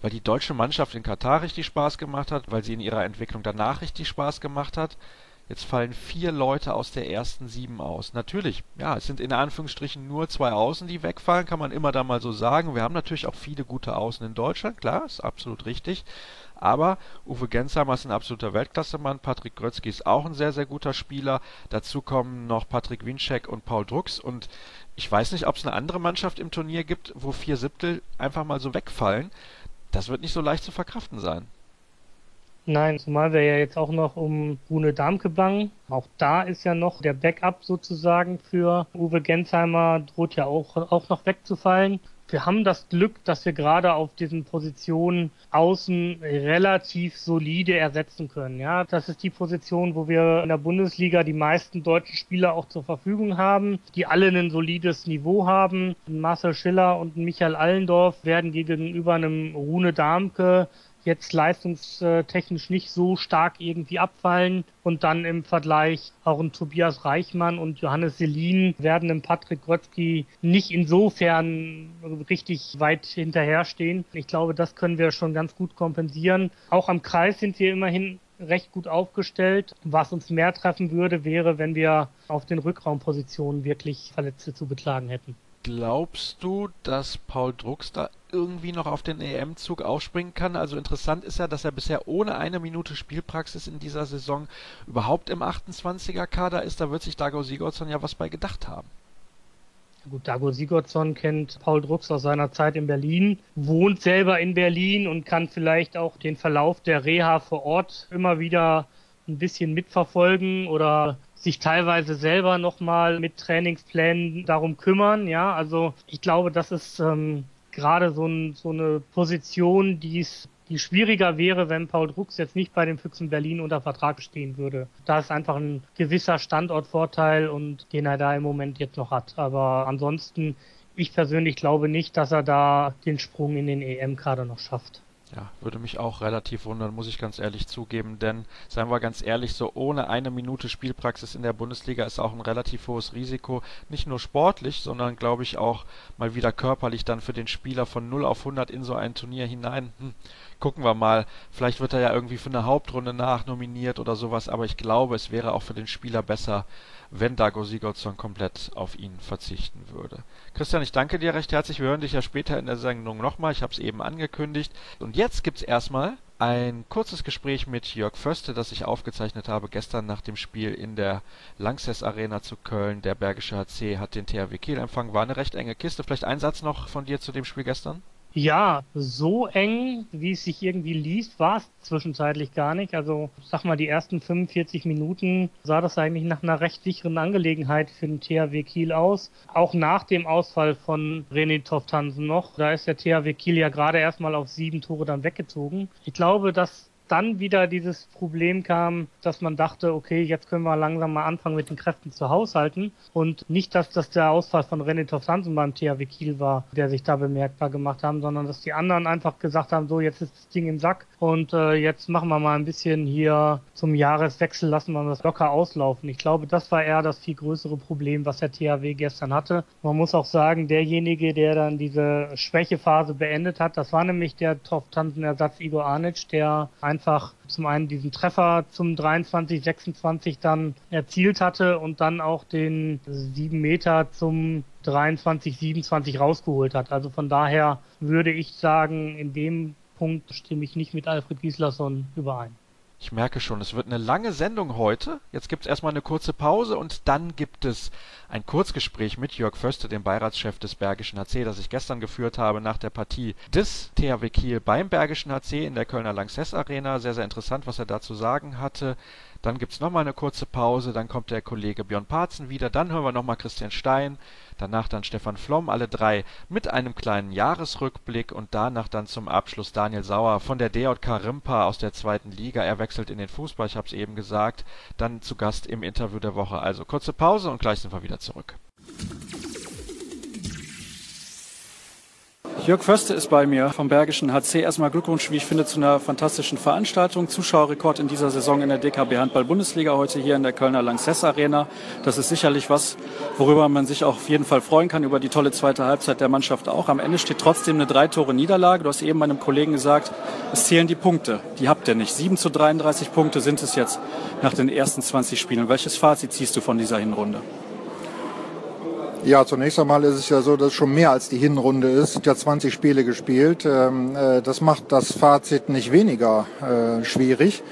weil die deutsche Mannschaft in Katar richtig Spaß gemacht hat, weil sie in ihrer Entwicklung danach richtig Spaß gemacht hat. Jetzt fallen 4 Leute aus der ersten 7 aus. Natürlich, ja, es sind in Anführungsstrichen nur 2 Außen, die wegfallen, kann man immer da mal so sagen. Wir haben natürlich auch viele gute Außen in Deutschland, klar, ist absolut richtig. Aber Uwe Gensheimer ist ein absoluter Weltklassemann, Patrick Grötzky ist auch ein sehr, sehr guter Spieler. Dazu kommen noch Patrick Winczek und Paul Drucks. Und ich weiß nicht, ob es eine andere Mannschaft im Turnier gibt, wo 4/7 einfach mal so wegfallen. Das wird nicht so leicht zu verkraften sein. Nein, zumal wir ja jetzt auch noch um Rune Dahlke bangen. Auch da ist ja noch der Backup sozusagen für Uwe Gensheimer, droht ja auch noch wegzufallen. Wir haben das Glück, dass wir gerade auf diesen Positionen außen relativ solide ersetzen können. Ja, das ist die Position, wo wir in der Bundesliga die meisten deutschen Spieler auch zur Verfügung haben, die alle ein solides Niveau haben. Marcel Schiller und Michael Allendorf werden gegenüber einem Rune Dahlke jetzt leistungstechnisch nicht so stark irgendwie abfallen. Und dann im Vergleich auch ein Tobias Reichmann und Johannes Selin werden im Patrick Grötzky nicht insofern richtig weit hinterherstehen. Ich glaube, das können wir schon ganz gut kompensieren. Auch am Kreis sind wir immerhin recht gut aufgestellt. Was uns mehr treffen würde, wäre, wenn wir auf den Rückraumpositionen wirklich Verletzte zu beklagen hätten. Glaubst du, dass Paul Drucks da irgendwie noch auf den EM-Zug aufspringen kann? Also interessant ist ja, dass er bisher ohne eine Minute Spielpraxis in dieser Saison überhaupt im 28er-Kader ist. Da wird sich Dago Sigurdsson ja was bei gedacht haben. Gut, Dago Sigurdsson kennt Paul Drucks aus seiner Zeit in Berlin, wohnt selber in Berlin und kann vielleicht auch den Verlauf der Reha vor Ort immer wieder ein bisschen mitverfolgen oder sich teilweise selber nochmal mit Trainingsplänen darum kümmern. Ja, also ich glaube, das ist gerade so eine Position, die schwieriger wäre, wenn Paul Drucks jetzt nicht bei den Füchsen Berlin unter Vertrag stehen würde. Da ist einfach ein gewisser Standortvorteil und den er da im Moment jetzt noch hat. Aber ansonsten, ich persönlich glaube nicht, dass er da den Sprung in den EM-Kader noch schafft. Ja, würde mich auch relativ wundern, muss ich ganz ehrlich zugeben, denn, seien wir ganz ehrlich, so ohne eine Minute Spielpraxis in der Bundesliga ist auch ein relativ hohes Risiko, nicht nur sportlich, sondern, glaube ich, auch mal wieder körperlich dann für den Spieler von 0 auf 100 in so ein Turnier hinein. Gucken wir mal, vielleicht wird er ja irgendwie für eine Hauptrunde nachnominiert oder sowas, aber ich glaube, es wäre auch für den Spieler besser, wenn Dago Sigurdsson komplett auf ihn verzichten würde. Christian, ich danke dir recht herzlich. Wir hören dich ja später in der Sendung nochmal. Ich habe es eben angekündigt. Und jetzt gibt es erstmal ein kurzes Gespräch mit Jörg Föste, das ich aufgezeichnet habe gestern nach dem Spiel in der Lanxess Arena zu Köln. Der Bergische HC hat den THW Kiel empfangen. War eine recht enge Kiste. Vielleicht ein Satz noch von dir zu dem Spiel gestern? Ja, so eng, wie es sich irgendwie liest, war es zwischenzeitlich gar nicht. Also, ich sag mal, die ersten 45 Minuten sah das eigentlich nach einer recht sicheren Angelegenheit für den THW Kiel aus. Auch nach dem Ausfall von René Toft-Hansen noch. Da ist der THW Kiel ja gerade erstmal auf 7 Tore dann weggezogen. Ich glaube, dass dann wieder dieses Problem kam, dass man dachte, okay, jetzt können wir langsam mal anfangen mit den Kräften zu haushalten und nicht, dass das der Ausfall von René Toft-Hansen beim THW Kiel war, der sich da bemerkbar gemacht haben, sondern dass die anderen einfach gesagt haben, so, jetzt ist das Ding im Sack und jetzt machen wir mal ein bisschen hier zum Jahreswechsel, lassen wir das locker auslaufen. Ich glaube, das war eher das viel größere Problem, was der THW gestern hatte. Man muss auch sagen, derjenige, der dann diese Schwächephase beendet hat, das war nämlich der Toft-Hansen-Ersatz Igor Anic, der einfach zum einen diesen Treffer zum 23-26 dann erzielt hatte und dann auch den 7 Meter zum 23-27 rausgeholt hat. Also von daher würde ich sagen, in dem Punkt stimme ich nicht mit Alfred Gislason überein. Ich merke schon, es wird eine lange Sendung heute. Jetzt gibt es erstmal eine kurze Pause und dann gibt es ein Kurzgespräch mit Jörg Föste, dem Beiratschef des Bergischen HC, das ich gestern geführt habe nach der Partie des THW Kiel beim Bergischen HC in der Kölner Lanxess Arena. Sehr, sehr interessant, was er da zu sagen hatte. Dann gibt es nochmal eine kurze Pause, dann kommt der Kollege Björn Parzen wieder, dann hören wir nochmal Christian Stein, danach dann Stefan Flom, alle drei mit einem kleinen Jahresrückblick und danach dann zum Abschluss Daniel Sauer von der DJK Rimpa aus der 2. Liga. Er wechselt in den Fußball, ich habe es eben gesagt, dann zu Gast im Interview der Woche. Also kurze Pause und gleich sind wir wieder zurück. Jörg Förste ist bei mir vom Bergischen HC. Erstmal Glückwunsch, wie ich finde, zu einer fantastischen Veranstaltung. Zuschauerrekord in dieser Saison in der DKB Handball-Bundesliga heute hier in der Kölner Lanxess Arena. Das ist sicherlich was, worüber man sich auch auf jeden Fall freuen kann, über die tolle zweite Halbzeit der Mannschaft auch. Am Ende steht trotzdem eine 3-Tore-Niederlage. Du hast eben meinem Kollegen gesagt, es zählen die Punkte. Die habt ihr nicht. 7:33 Punkte sind es jetzt nach den ersten 20 Spielen. Welches Fazit ziehst du von dieser Hinrunde? Ja, zunächst einmal ist es ja so, dass es schon mehr als die Hinrunde ist. Es sind ja 20 Spiele gespielt. Das macht das Fazit nicht weniger schwierig.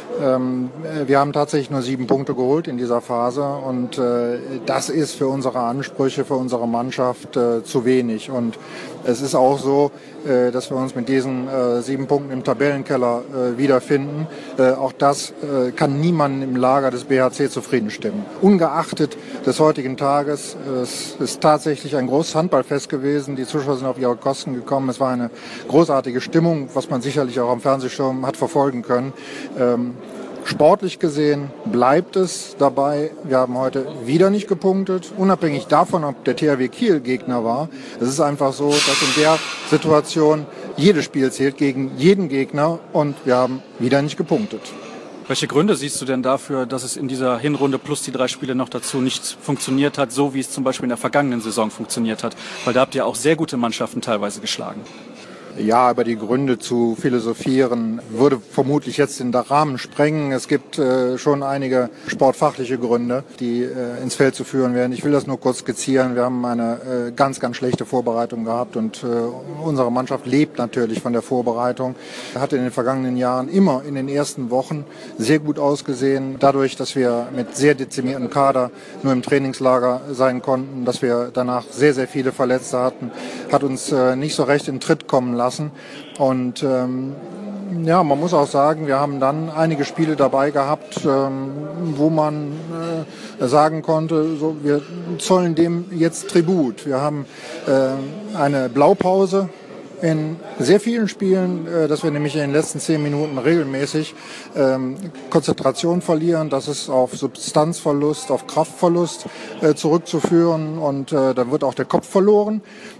Wir haben tatsächlich nur 7 Punkte geholt in dieser Phase und das ist für unsere Ansprüche, für unsere Mannschaft zu wenig. Und es ist auch so, dass wir uns mit diesen 7 Punkten im Tabellenkeller wiederfinden. Auch das kann niemanden im Lager des BHC zufrieden stimmen. Ungeachtet des heutigen Tages, es ist tatsächlich ein großes Handballfest gewesen. Die Zuschauer sind auf ihre Kosten gekommen. Es war eine großartige Stimmung, was man sicherlich auch am Fernsehschirm hat verfolgen können. Sportlich gesehen bleibt es dabei, wir haben heute wieder nicht gepunktet, unabhängig davon, ob der THW Kiel Gegner war. Es ist einfach so, dass in der Situation jedes Spiel zählt gegen jeden Gegner und wir haben wieder nicht gepunktet. Welche Gründe siehst du denn dafür, dass es in dieser Hinrunde plus die 3 Spiele noch dazu nicht funktioniert hat, so wie es zum Beispiel in der vergangenen Saison funktioniert hat? Weil da habt ihr auch sehr gute Mannschaften teilweise geschlagen. Ja, über die Gründe zu philosophieren würde vermutlich jetzt den Rahmen sprengen. Es gibt schon einige sportfachliche Gründe, die ins Feld zu führen wären. Ich will das nur kurz skizzieren. Wir haben eine ganz, ganz schlechte Vorbereitung gehabt und unsere Mannschaft lebt natürlich von der Vorbereitung. Hat in den vergangenen Jahren immer in den ersten Wochen sehr gut ausgesehen. Dadurch, dass wir mit sehr dezimiertem Kader nur im Trainingslager sein konnten, dass wir danach sehr, sehr viele Verletzte hatten, hat uns nicht so recht in den Tritt kommen lassen. Und ja, man muss auch sagen, wir haben dann einige Spiele dabei gehabt, wo man sagen konnte, so, wir zollen dem jetzt Tribut. Wir haben eine Blaupause in sehr vielen Spielen, dass wir nämlich in den letzten 10 Minuten regelmäßig Konzentration verlieren. Das ist auf Substanzverlust, auf Kraftverlust zurückzuführen und dann wird auch der Kopf verloren.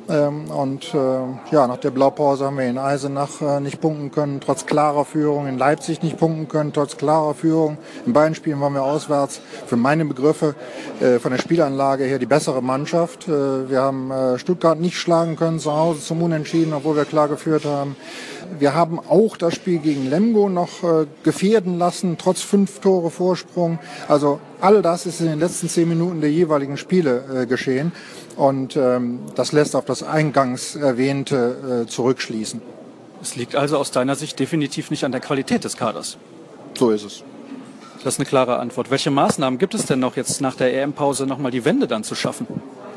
Ja, nach der Blaupause haben wir in Eisenach nicht punkten können, trotz klarer Führung, in Leipzig nicht punkten können, trotz klarer Führung. In beiden Spielen waren wir auswärts, für meine Begriffe, von der Spielanlage her die bessere Mannschaft. Wir haben Stuttgart nicht schlagen können zu Hause zum Unentschieden, obwohl wir klar geführt haben. Wir haben auch das Spiel gegen Lemgo noch gefährden lassen, trotz 5 Tore Vorsprung. Also all das ist in den letzten 10 Minuten der jeweiligen Spiele geschehen. Und das lässt auf das eingangs Erwähnte zurückschließen. Es liegt also aus deiner Sicht definitiv nicht an der Qualität des Kaders. So ist es. Das ist eine klare Antwort. Welche Maßnahmen gibt es denn noch jetzt nach der EM-Pause nochmal die Wende dann zu schaffen?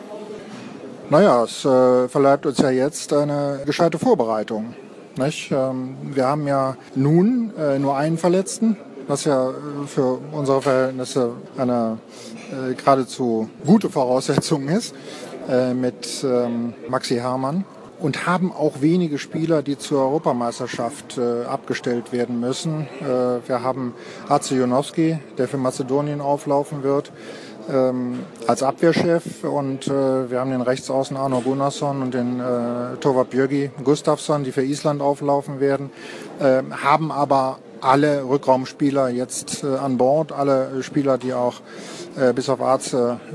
Naja, es verleiht uns ja jetzt eine gescheite Vorbereitung. Nicht? Wir haben ja nun nur einen Verletzten, was ja für unsere Verhältnisse eine geradezu gute Voraussetzung ist, mit Maxi Hermann. Und haben auch wenige Spieler, die zur Europameisterschaft abgestellt werden müssen. Wir haben Ace Jonowski, der für Mazedonien auflaufen wird, als Abwehrchef. Und wir haben den Rechtsaußen Arno Gunnarsson und den Torwart Björgi Gustafsson, die für Island auflaufen werden. Haben aber alle Rückraumspieler jetzt an Bord, alle Spieler, die auch bis auf Ace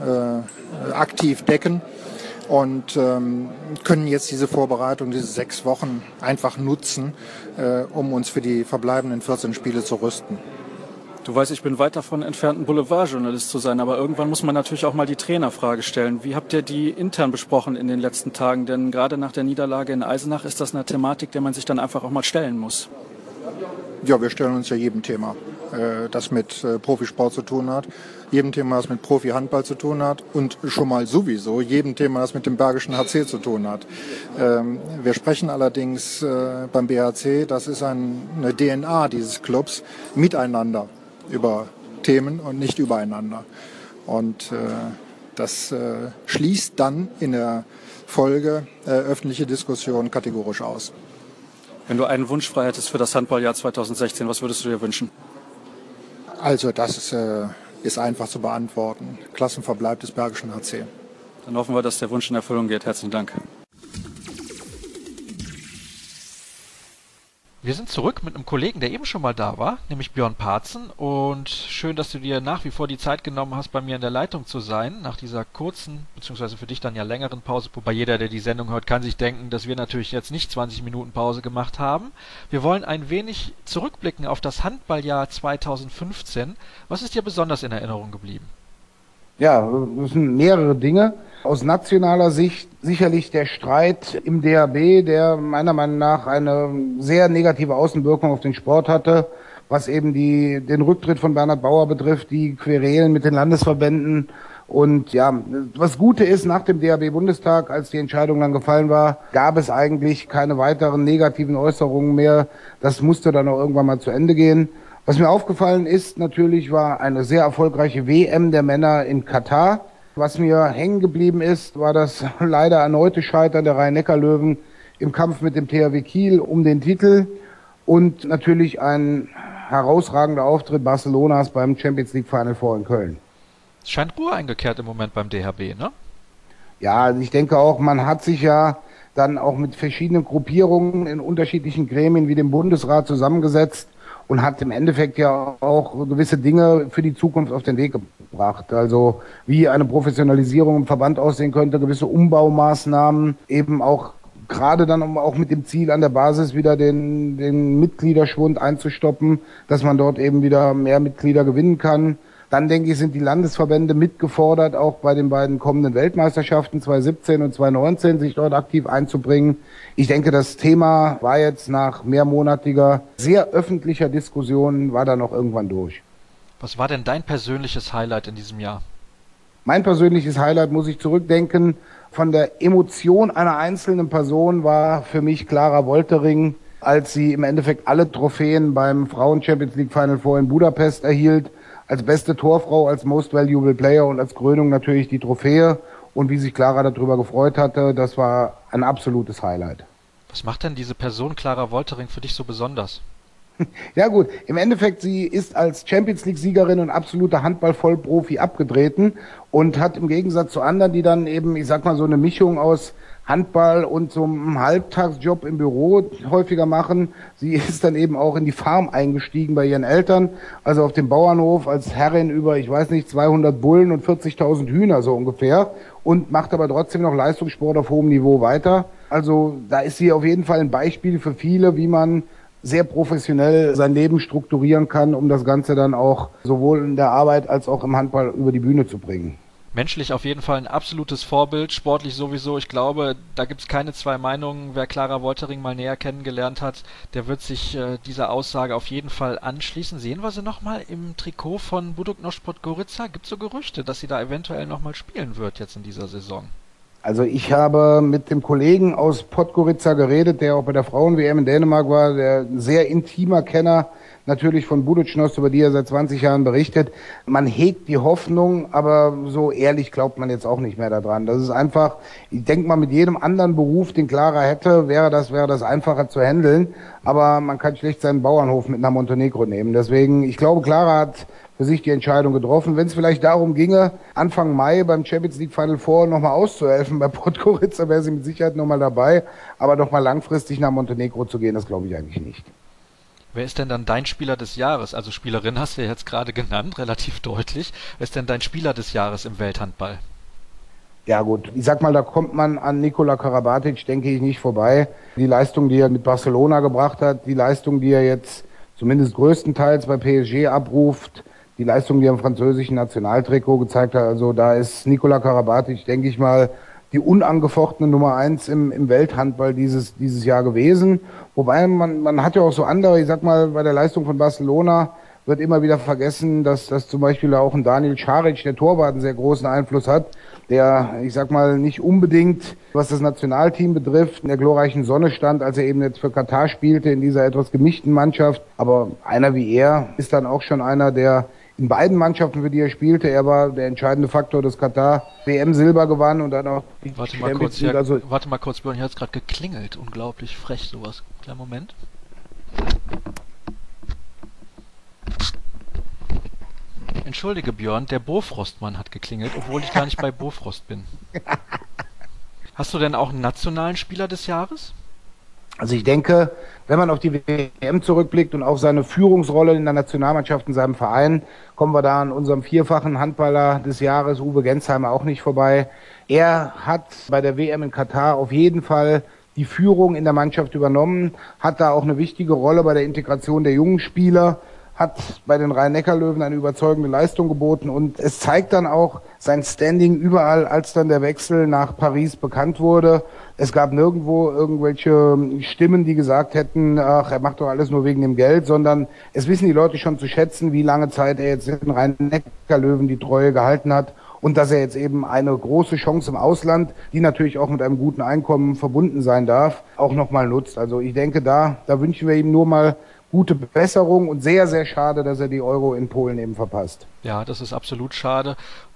aktiv decken. Und können jetzt diese Vorbereitung, diese 6 Wochen einfach nutzen, um uns für die verbleibenden 14 Spiele zu rüsten. Du weißt, ich bin weit davon entfernt, ein Boulevardjournalist zu sein, aber irgendwann muss man natürlich auch mal die Trainerfrage stellen. Wie habt ihr die intern besprochen in den letzten Tagen? Denn gerade nach der Niederlage in Eisenach ist das eine Thematik, der man sich dann einfach auch mal stellen muss. Ja, wir stellen uns ja jedem Thema, das mit Profisport zu tun hat, jedem Thema, das mit Profi-Handball zu tun hat und schon mal sowieso jedem Thema, das mit dem Bergischen HC zu tun hat. Wir sprechen allerdings beim BHC, das ist eine DNA dieses Clubs, miteinander über Themen und nicht übereinander. Und das schließt dann in der Folge öffentliche Diskussion kategorisch aus. Wenn du einen Wunsch frei hättest für das Handballjahr 2016, was würdest du dir wünschen? Also das ist einfach zu beantworten. Klassenverbleib des Bergischen HC. Dann hoffen wir, dass der Wunsch in Erfüllung geht. Herzlichen Dank. Wir sind zurück mit einem Kollegen, der eben schon mal da war, nämlich Björn Parzen. Und schön, dass du dir nach wie vor die Zeit genommen hast, bei mir in der Leitung zu sein, nach dieser kurzen, beziehungsweise für dich dann ja längeren Pause. Wobei jeder, der die Sendung hört, kann sich denken, dass wir natürlich jetzt nicht 20 Minuten Pause gemacht haben. Wir wollen ein wenig zurückblicken auf das Handballjahr 2015. Was ist dir besonders in Erinnerung geblieben? Ja, das sind mehrere Dinge. Aus nationaler Sicht sicherlich der Streit im DHB, der meiner Meinung nach eine sehr negative Außenwirkung auf den Sport hatte, was eben den Rücktritt von Bernhard Bauer betrifft, die Querelen mit den Landesverbänden. Und ja, was Gute ist, nach dem DHB-Bundestag, als die Entscheidung dann gefallen war, gab es eigentlich keine weiteren negativen Äußerungen mehr. Das musste dann auch irgendwann mal zu Ende gehen. Was mir aufgefallen ist, natürlich war eine sehr erfolgreiche WM der Männer in Katar. Was mir hängen geblieben ist, war das leider erneute Scheitern der Rhein-Neckar-Löwen im Kampf mit dem THW Kiel um den Titel und natürlich ein herausragender Auftritt Barcelonas beim Champions League Final Four in Köln. Es scheint Ruhe eingekehrt im Moment beim DHB, ne? Ja, also ich denke auch, man hat sich ja dann auch mit verschiedenen Gruppierungen in unterschiedlichen Gremien wie dem Bundesrat zusammengesetzt und hat im Endeffekt ja auch gewisse Dinge für die Zukunft auf den Weg gebracht. Also wie eine Professionalisierung im Verband aussehen könnte, gewisse Umbaumaßnahmen, eben auch gerade dann auch mit dem Ziel an der Basis wieder den Mitgliederschwund einzustoppen, dass man dort eben wieder mehr Mitglieder gewinnen kann. Dann denke ich, sind die Landesverbände mitgefordert, auch bei den beiden kommenden Weltmeisterschaften 2017 und 2019 sich dort aktiv einzubringen. Ich denke, das Thema war jetzt nach mehrmonatiger, sehr öffentlicher Diskussion, war dann auch irgendwann durch. Was war denn dein persönliches Highlight in diesem Jahr? Mein persönliches Highlight, muss ich zurückdenken, von der Emotion einer einzelnen Person war für mich Clara Woltering, als sie im Endeffekt alle Trophäen beim Frauen-Champions League Final Four in Budapest erhielt. Als beste Torfrau, als Most Valuable Player und als Krönung natürlich die Trophäe. Und wie sich Clara darüber gefreut hatte, das war ein absolutes Highlight. Was macht denn diese Person Clara Woltering für dich so besonders? Ja gut, im Endeffekt, sie ist als Champions League-Siegerin und absoluter Handball-Vollprofi abgetreten und hat im Gegensatz zu anderen, die dann eben, ich sag mal, so eine Mischung aus Handball und so einem Halbtagsjob im Büro häufiger machen. Sie ist dann eben auch in die Farm eingestiegen bei ihren Eltern, also auf dem Bauernhof als Herrin über, ich weiß nicht, 200 Bullen und 40.000 Hühner so ungefähr und macht aber trotzdem noch Leistungssport auf hohem Niveau weiter. Also da ist sie auf jeden Fall ein Beispiel für viele, wie man sehr professionell sein Leben strukturieren kann, um das Ganze dann auch sowohl in der Arbeit als auch im Handball über die Bühne zu bringen. Menschlich auf jeden Fall ein absolutes Vorbild, sportlich sowieso. Ich glaube, da gibt es keine zwei Meinungen. Wer Clara Woltering mal näher kennengelernt hat, der wird sich dieser Aussage auf jeden Fall anschließen. Sehen wir sie nochmal im Trikot von Budućnost Podgorica? Gibt es so Gerüchte, dass sie da eventuell nochmal spielen wird jetzt in dieser Saison? Also ich habe mit dem Kollegen aus Podgorica geredet, der auch bei der Frauen-WM in Dänemark war, der ein sehr intimer Kenner natürlich von Budućnost, über die er seit 20 Jahren berichtet. Man hegt die Hoffnung, aber so ehrlich glaubt man jetzt auch nicht mehr daran. Das ist einfach, ich denke mal, mit jedem anderen Beruf, den Clara hätte, wäre das einfacher zu handeln. Aber man kann schlecht seinen Bauernhof mit nach Montenegro nehmen. Deswegen, ich glaube, Clara hat für sich die Entscheidung getroffen. Wenn es vielleicht darum ginge, Anfang Mai beim Champions League Final Four nochmal auszuhelfen bei Podgorica, wäre sie mit Sicherheit nochmal dabei. Aber doch mal langfristig nach Montenegro zu gehen, das glaube ich eigentlich nicht. Wer ist denn dann dein Spieler des Jahres? Also Spielerin hast du ja jetzt gerade genannt, relativ deutlich. Wer ist denn dein Spieler des Jahres im Welthandball? Ja gut, ich sag mal, da kommt man an Nikola Karabatic, denke ich, nicht vorbei. Die Leistung, die er mit Barcelona gebracht hat, die Leistung, die er jetzt zumindest größtenteils bei PSG abruft, die Leistung, die er im französischen Nationaltrikot gezeigt hat, also da ist Nikola Karabatic, denke ich mal, die unangefochtene Nummer 1 im Welthandball dieses Jahr gewesen. Wobei man hat ja auch so andere, ich sag mal, bei der Leistung von Barcelona wird immer wieder vergessen, dass zum Beispiel auch ein Daniel Šarić, der Torwart, einen sehr großen Einfluss hat, der, ich sag mal, nicht unbedingt, was das Nationalteam betrifft, in der glorreichen Sonne stand, als er eben jetzt für Katar spielte, in dieser etwas gemischten Mannschaft. Aber einer wie er ist dann auch schon einer, der in beiden Mannschaften, für die er spielte, er war der entscheidende Faktor, dass Katar WM Silber gewann und dann auch die Warte mal kurz, Björn, hier hat es gerade geklingelt. Unglaublich frech, sowas. Kleinen Moment. Entschuldige, Björn, der Bofrostmann hat geklingelt, obwohl ich gar nicht bei Bofrost bin. Hast du denn auch einen nationalen Spieler des Jahres? Also ich denke, wenn man auf die WM zurückblickt und auf seine Führungsrolle in der Nationalmannschaft in seinem Verein, kommen wir da an unserem vierfachen Handballer des Jahres, Uwe Gensheimer, auch nicht vorbei. Er hat bei der WM in Katar auf jeden Fall die Führung in der Mannschaft übernommen, hat da auch eine wichtige Rolle bei der Integration der jungen Spieler, hat bei den Rhein-Neckar-Löwen eine überzeugende Leistung geboten und es zeigt dann auch sein Standing überall, als dann der Wechsel nach Paris bekannt wurde. Es gab nirgendwo irgendwelche Stimmen, die gesagt hätten, ach, er macht doch alles nur wegen dem Geld, sondern es wissen die Leute schon zu schätzen, wie lange Zeit er jetzt den Rhein-Neckar-Löwen die Treue gehalten hat und dass er jetzt eben eine große Chance im Ausland, die natürlich auch mit einem guten Einkommen verbunden sein darf, auch nochmal nutzt. Also ich denke, da wünschen wir ihm nur mal gute Besserung und sehr, sehr schade, dass er die Euro in Polen eben verpasst. Ja, das ist absolut schade.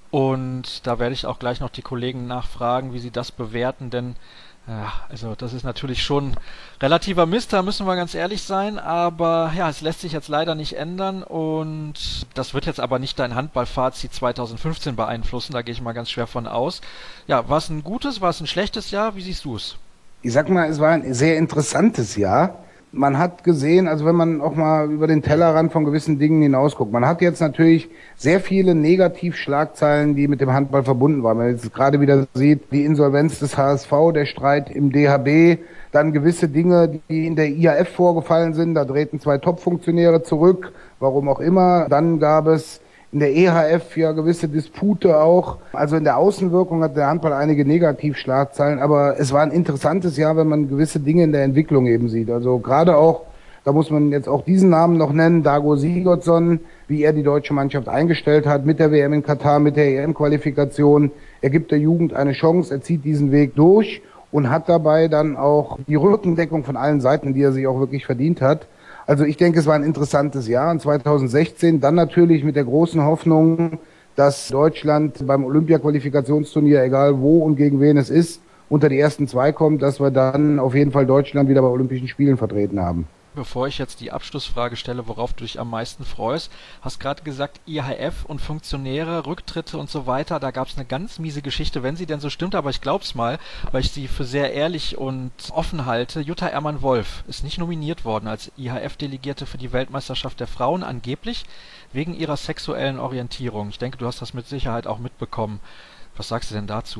Und da werde ich auch gleich noch die Kollegen nachfragen, wie sie das bewerten, denn ja, also das ist natürlich schon relativer Mist, da müssen wir ganz ehrlich sein, aber ja, es lässt sich jetzt leider nicht ändern und das wird jetzt aber nicht dein Handballfazit 2015 beeinflussen, da gehe ich mal ganz schwer von aus. Ja, war es ein gutes, war es ein schlechtes Jahr? Wie siehst du es? Ich sag mal, es war ein sehr interessantes Jahr. Man hat gesehen, also wenn man auch mal über den Tellerrand von gewissen Dingen hinausguckt, man hat jetzt natürlich sehr viele Negativschlagzeilen, die mit dem Handball verbunden waren. Wenn man jetzt gerade wieder sieht, die Insolvenz des HSV, der Streit im DHB, dann gewisse Dinge, die in der IAF vorgefallen sind, da drehten 2 Top-Funktionäre zurück, warum auch immer. Dann gab es in der EHF ja gewisse Dispute auch. Also in der Außenwirkung hat der Handball einige Negativschlagzeilen, aber es war ein interessantes Jahr, wenn man gewisse Dinge in der Entwicklung eben sieht. Also gerade auch, da muss man jetzt auch diesen Namen noch nennen, Dago Sigurdsson, wie er die deutsche Mannschaft eingestellt hat mit der WM in Katar, mit der EM-Qualifikation. Er gibt der Jugend eine Chance, er zieht diesen Weg durch und hat dabei dann auch die Rückendeckung von allen Seiten, die er sich auch wirklich verdient hat. Also ich denke, es war ein interessantes Jahr. Und 2016 dann natürlich mit der großen Hoffnung, dass Deutschland beim Olympia-Qualifikationsturnier, egal wo und gegen wen es ist, unter die ersten 2 kommt, dass wir dann auf jeden Fall Deutschland wieder bei Olympischen Spielen vertreten haben. Bevor ich jetzt die Abschlussfrage stelle, worauf du dich am meisten freust, hast gerade gesagt, IHF und Funktionäre, Rücktritte und so weiter, da gab es eine ganz miese Geschichte, wenn sie denn so stimmt, aber ich glaub's mal, weil ich sie für sehr ehrlich und offen halte. Jutta Ermann-Wolf ist nicht nominiert worden als IHF-Delegierte für die Weltmeisterschaft der Frauen, angeblich wegen ihrer sexuellen Orientierung. Ich denke, du hast das mit Sicherheit auch mitbekommen. Was sagst du denn dazu?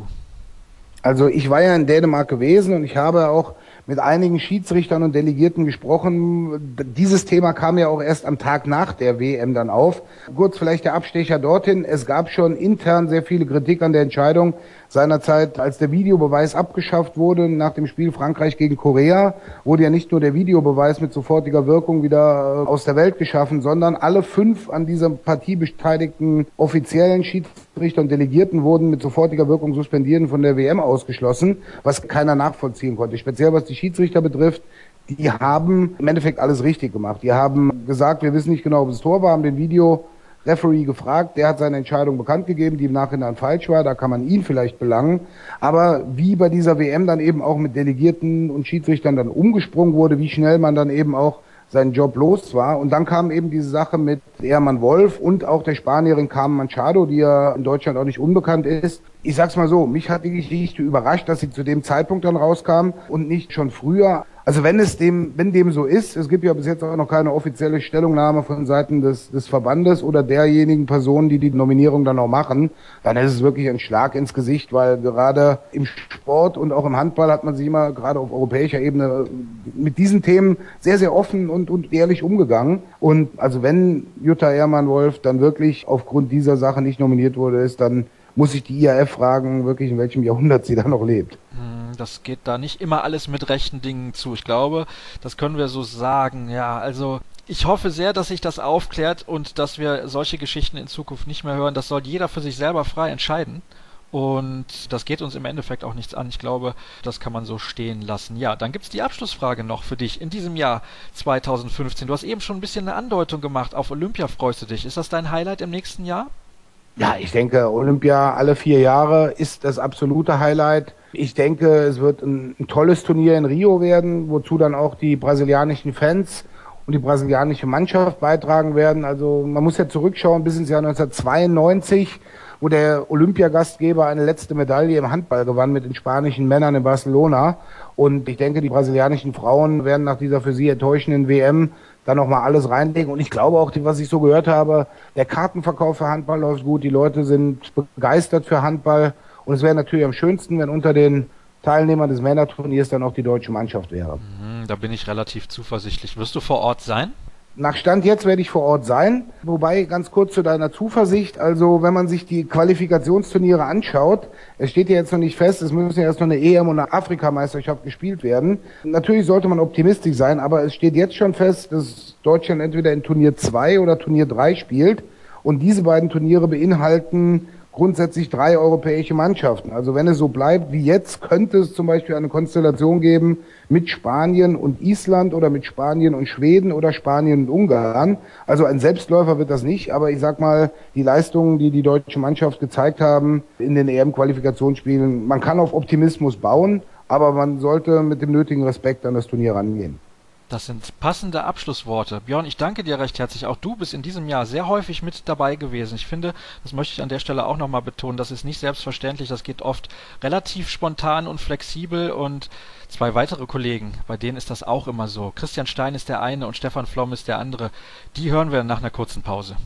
Also ich war ja in Dänemark gewesen und ich habe auch mit einigen Schiedsrichtern und Delegierten gesprochen. Dieses Thema kam ja auch erst am Tag nach der WM dann auf. Kurz vielleicht der Abstecher dorthin. Es gab schon intern sehr viele Kritik an der Entscheidung seinerzeit, als der Videobeweis abgeschafft wurde nach dem Spiel Frankreich gegen Korea, wurde ja nicht nur der Videobeweis mit sofortiger Wirkung wieder aus der Welt geschaffen, sondern alle 5 an dieser Partie beteiligten offiziellen Schiedsrichter und Delegierten wurden mit sofortiger Wirkung suspendiert und von der WM ausgeschlossen, was keiner nachvollziehen konnte. Speziell was die Schiedsrichter betrifft, die haben im Endeffekt alles richtig gemacht. Die haben gesagt, wir wissen nicht genau, ob es Tor war, haben den Videoreferee gefragt, der hat seine Entscheidung bekannt gegeben, die im Nachhinein falsch war, da kann man ihn vielleicht belangen. Aber wie bei dieser WM dann eben auch mit Delegierten und Schiedsrichtern dann umgesprungen wurde, wie schnell man dann eben auch seinen Job los war. Und dann kam eben diese Sache mit Ermann-Wolf und auch der Spanierin Carmen Machado, die ja in Deutschland auch nicht unbekannt ist. Ich sag's mal so, mich hat die Geschichte überrascht, dass sie zu dem Zeitpunkt dann rauskam und nicht schon früher. Also wenn dem so ist, es gibt ja bis jetzt auch noch keine offizielle Stellungnahme von Seiten des Verbandes oder derjenigen Personen, die die Nominierung dann auch machen, dann ist es wirklich ein Schlag ins Gesicht, weil gerade im Sport und auch im Handball hat man sich immer gerade auf europäischer Ebene mit diesen Themen sehr, sehr offen und ehrlich umgegangen. Und also wenn Jutta Ermann-Wolf dann wirklich aufgrund dieser Sache nicht nominiert wurde, dann muss ich die IAF fragen, wirklich in welchem Jahrhundert sie da noch lebt. Das geht da nicht immer alles mit rechten Dingen zu. Ich glaube, das können wir so sagen. Ja, also ich hoffe sehr, dass sich das aufklärt und dass wir solche Geschichten in Zukunft nicht mehr hören. Das soll jeder für sich selber frei entscheiden. Und das geht uns im Endeffekt auch nichts an. Ich glaube, das kann man so stehen lassen. Ja, dann gibt's die Abschlussfrage noch für dich in diesem Jahr 2015. Du hast eben schon ein bisschen eine Andeutung gemacht. Auf Olympia freust du dich. Ist das dein Highlight im nächsten Jahr? Ja, ich denke, Olympia alle 4 Jahre ist das absolute Highlight. Ich denke, es wird ein tolles Turnier in Rio werden, wozu dann auch die brasilianischen Fans und die brasilianische Mannschaft beitragen werden. Also man muss ja zurückschauen bis ins Jahr 1992, wo der Olympiagastgeber eine letzte Medaille im Handball gewann mit den spanischen Männern in Barcelona. Und ich denke, die brasilianischen Frauen werden nach dieser für sie enttäuschenden WM dann nochmal alles reinlegen. Und ich glaube auch, was ich so gehört habe, der Kartenverkauf für Handball läuft gut. Die Leute sind begeistert für Handball. Und es wäre natürlich am schönsten, wenn unter den Teilnehmern des Männerturniers dann auch die deutsche Mannschaft wäre. Da bin ich relativ zuversichtlich. Wirst du vor Ort sein? Nach Stand jetzt werde ich vor Ort sein. Wobei, ganz kurz zu deiner Zuversicht, also wenn man sich die Qualifikationsturniere anschaut, es steht ja jetzt noch nicht fest, es müssen ja erst noch eine EM und eine Afrikameisterschaft gespielt werden. Natürlich sollte man optimistisch sein, aber es steht jetzt schon fest, dass Deutschland entweder in Turnier 2 oder Turnier 3 spielt. Und diese beiden Turniere beinhalten grundsätzlich 3 europäische Mannschaften. Also wenn es so bleibt wie jetzt, könnte es zum Beispiel eine Konstellation geben mit Spanien und Island oder mit Spanien und Schweden oder Spanien und Ungarn. Also ein Selbstläufer wird das nicht, aber ich sag mal, die Leistungen, die die deutsche Mannschaft gezeigt haben in den EM-Qualifikationsspielen, man kann auf Optimismus bauen, aber man sollte mit dem nötigen Respekt an das Turnier rangehen. Das sind passende Abschlussworte. Björn, ich danke dir recht herzlich. Auch du bist in diesem Jahr sehr häufig mit dabei gewesen. Ich finde, das möchte ich an der Stelle auch nochmal betonen, das ist nicht selbstverständlich. Das geht oft relativ spontan und flexibel und 2 weitere Kollegen, bei denen ist das auch immer so. Christian Stein ist der eine und Stefan Flom ist der andere. Die hören wir nach einer kurzen Pause.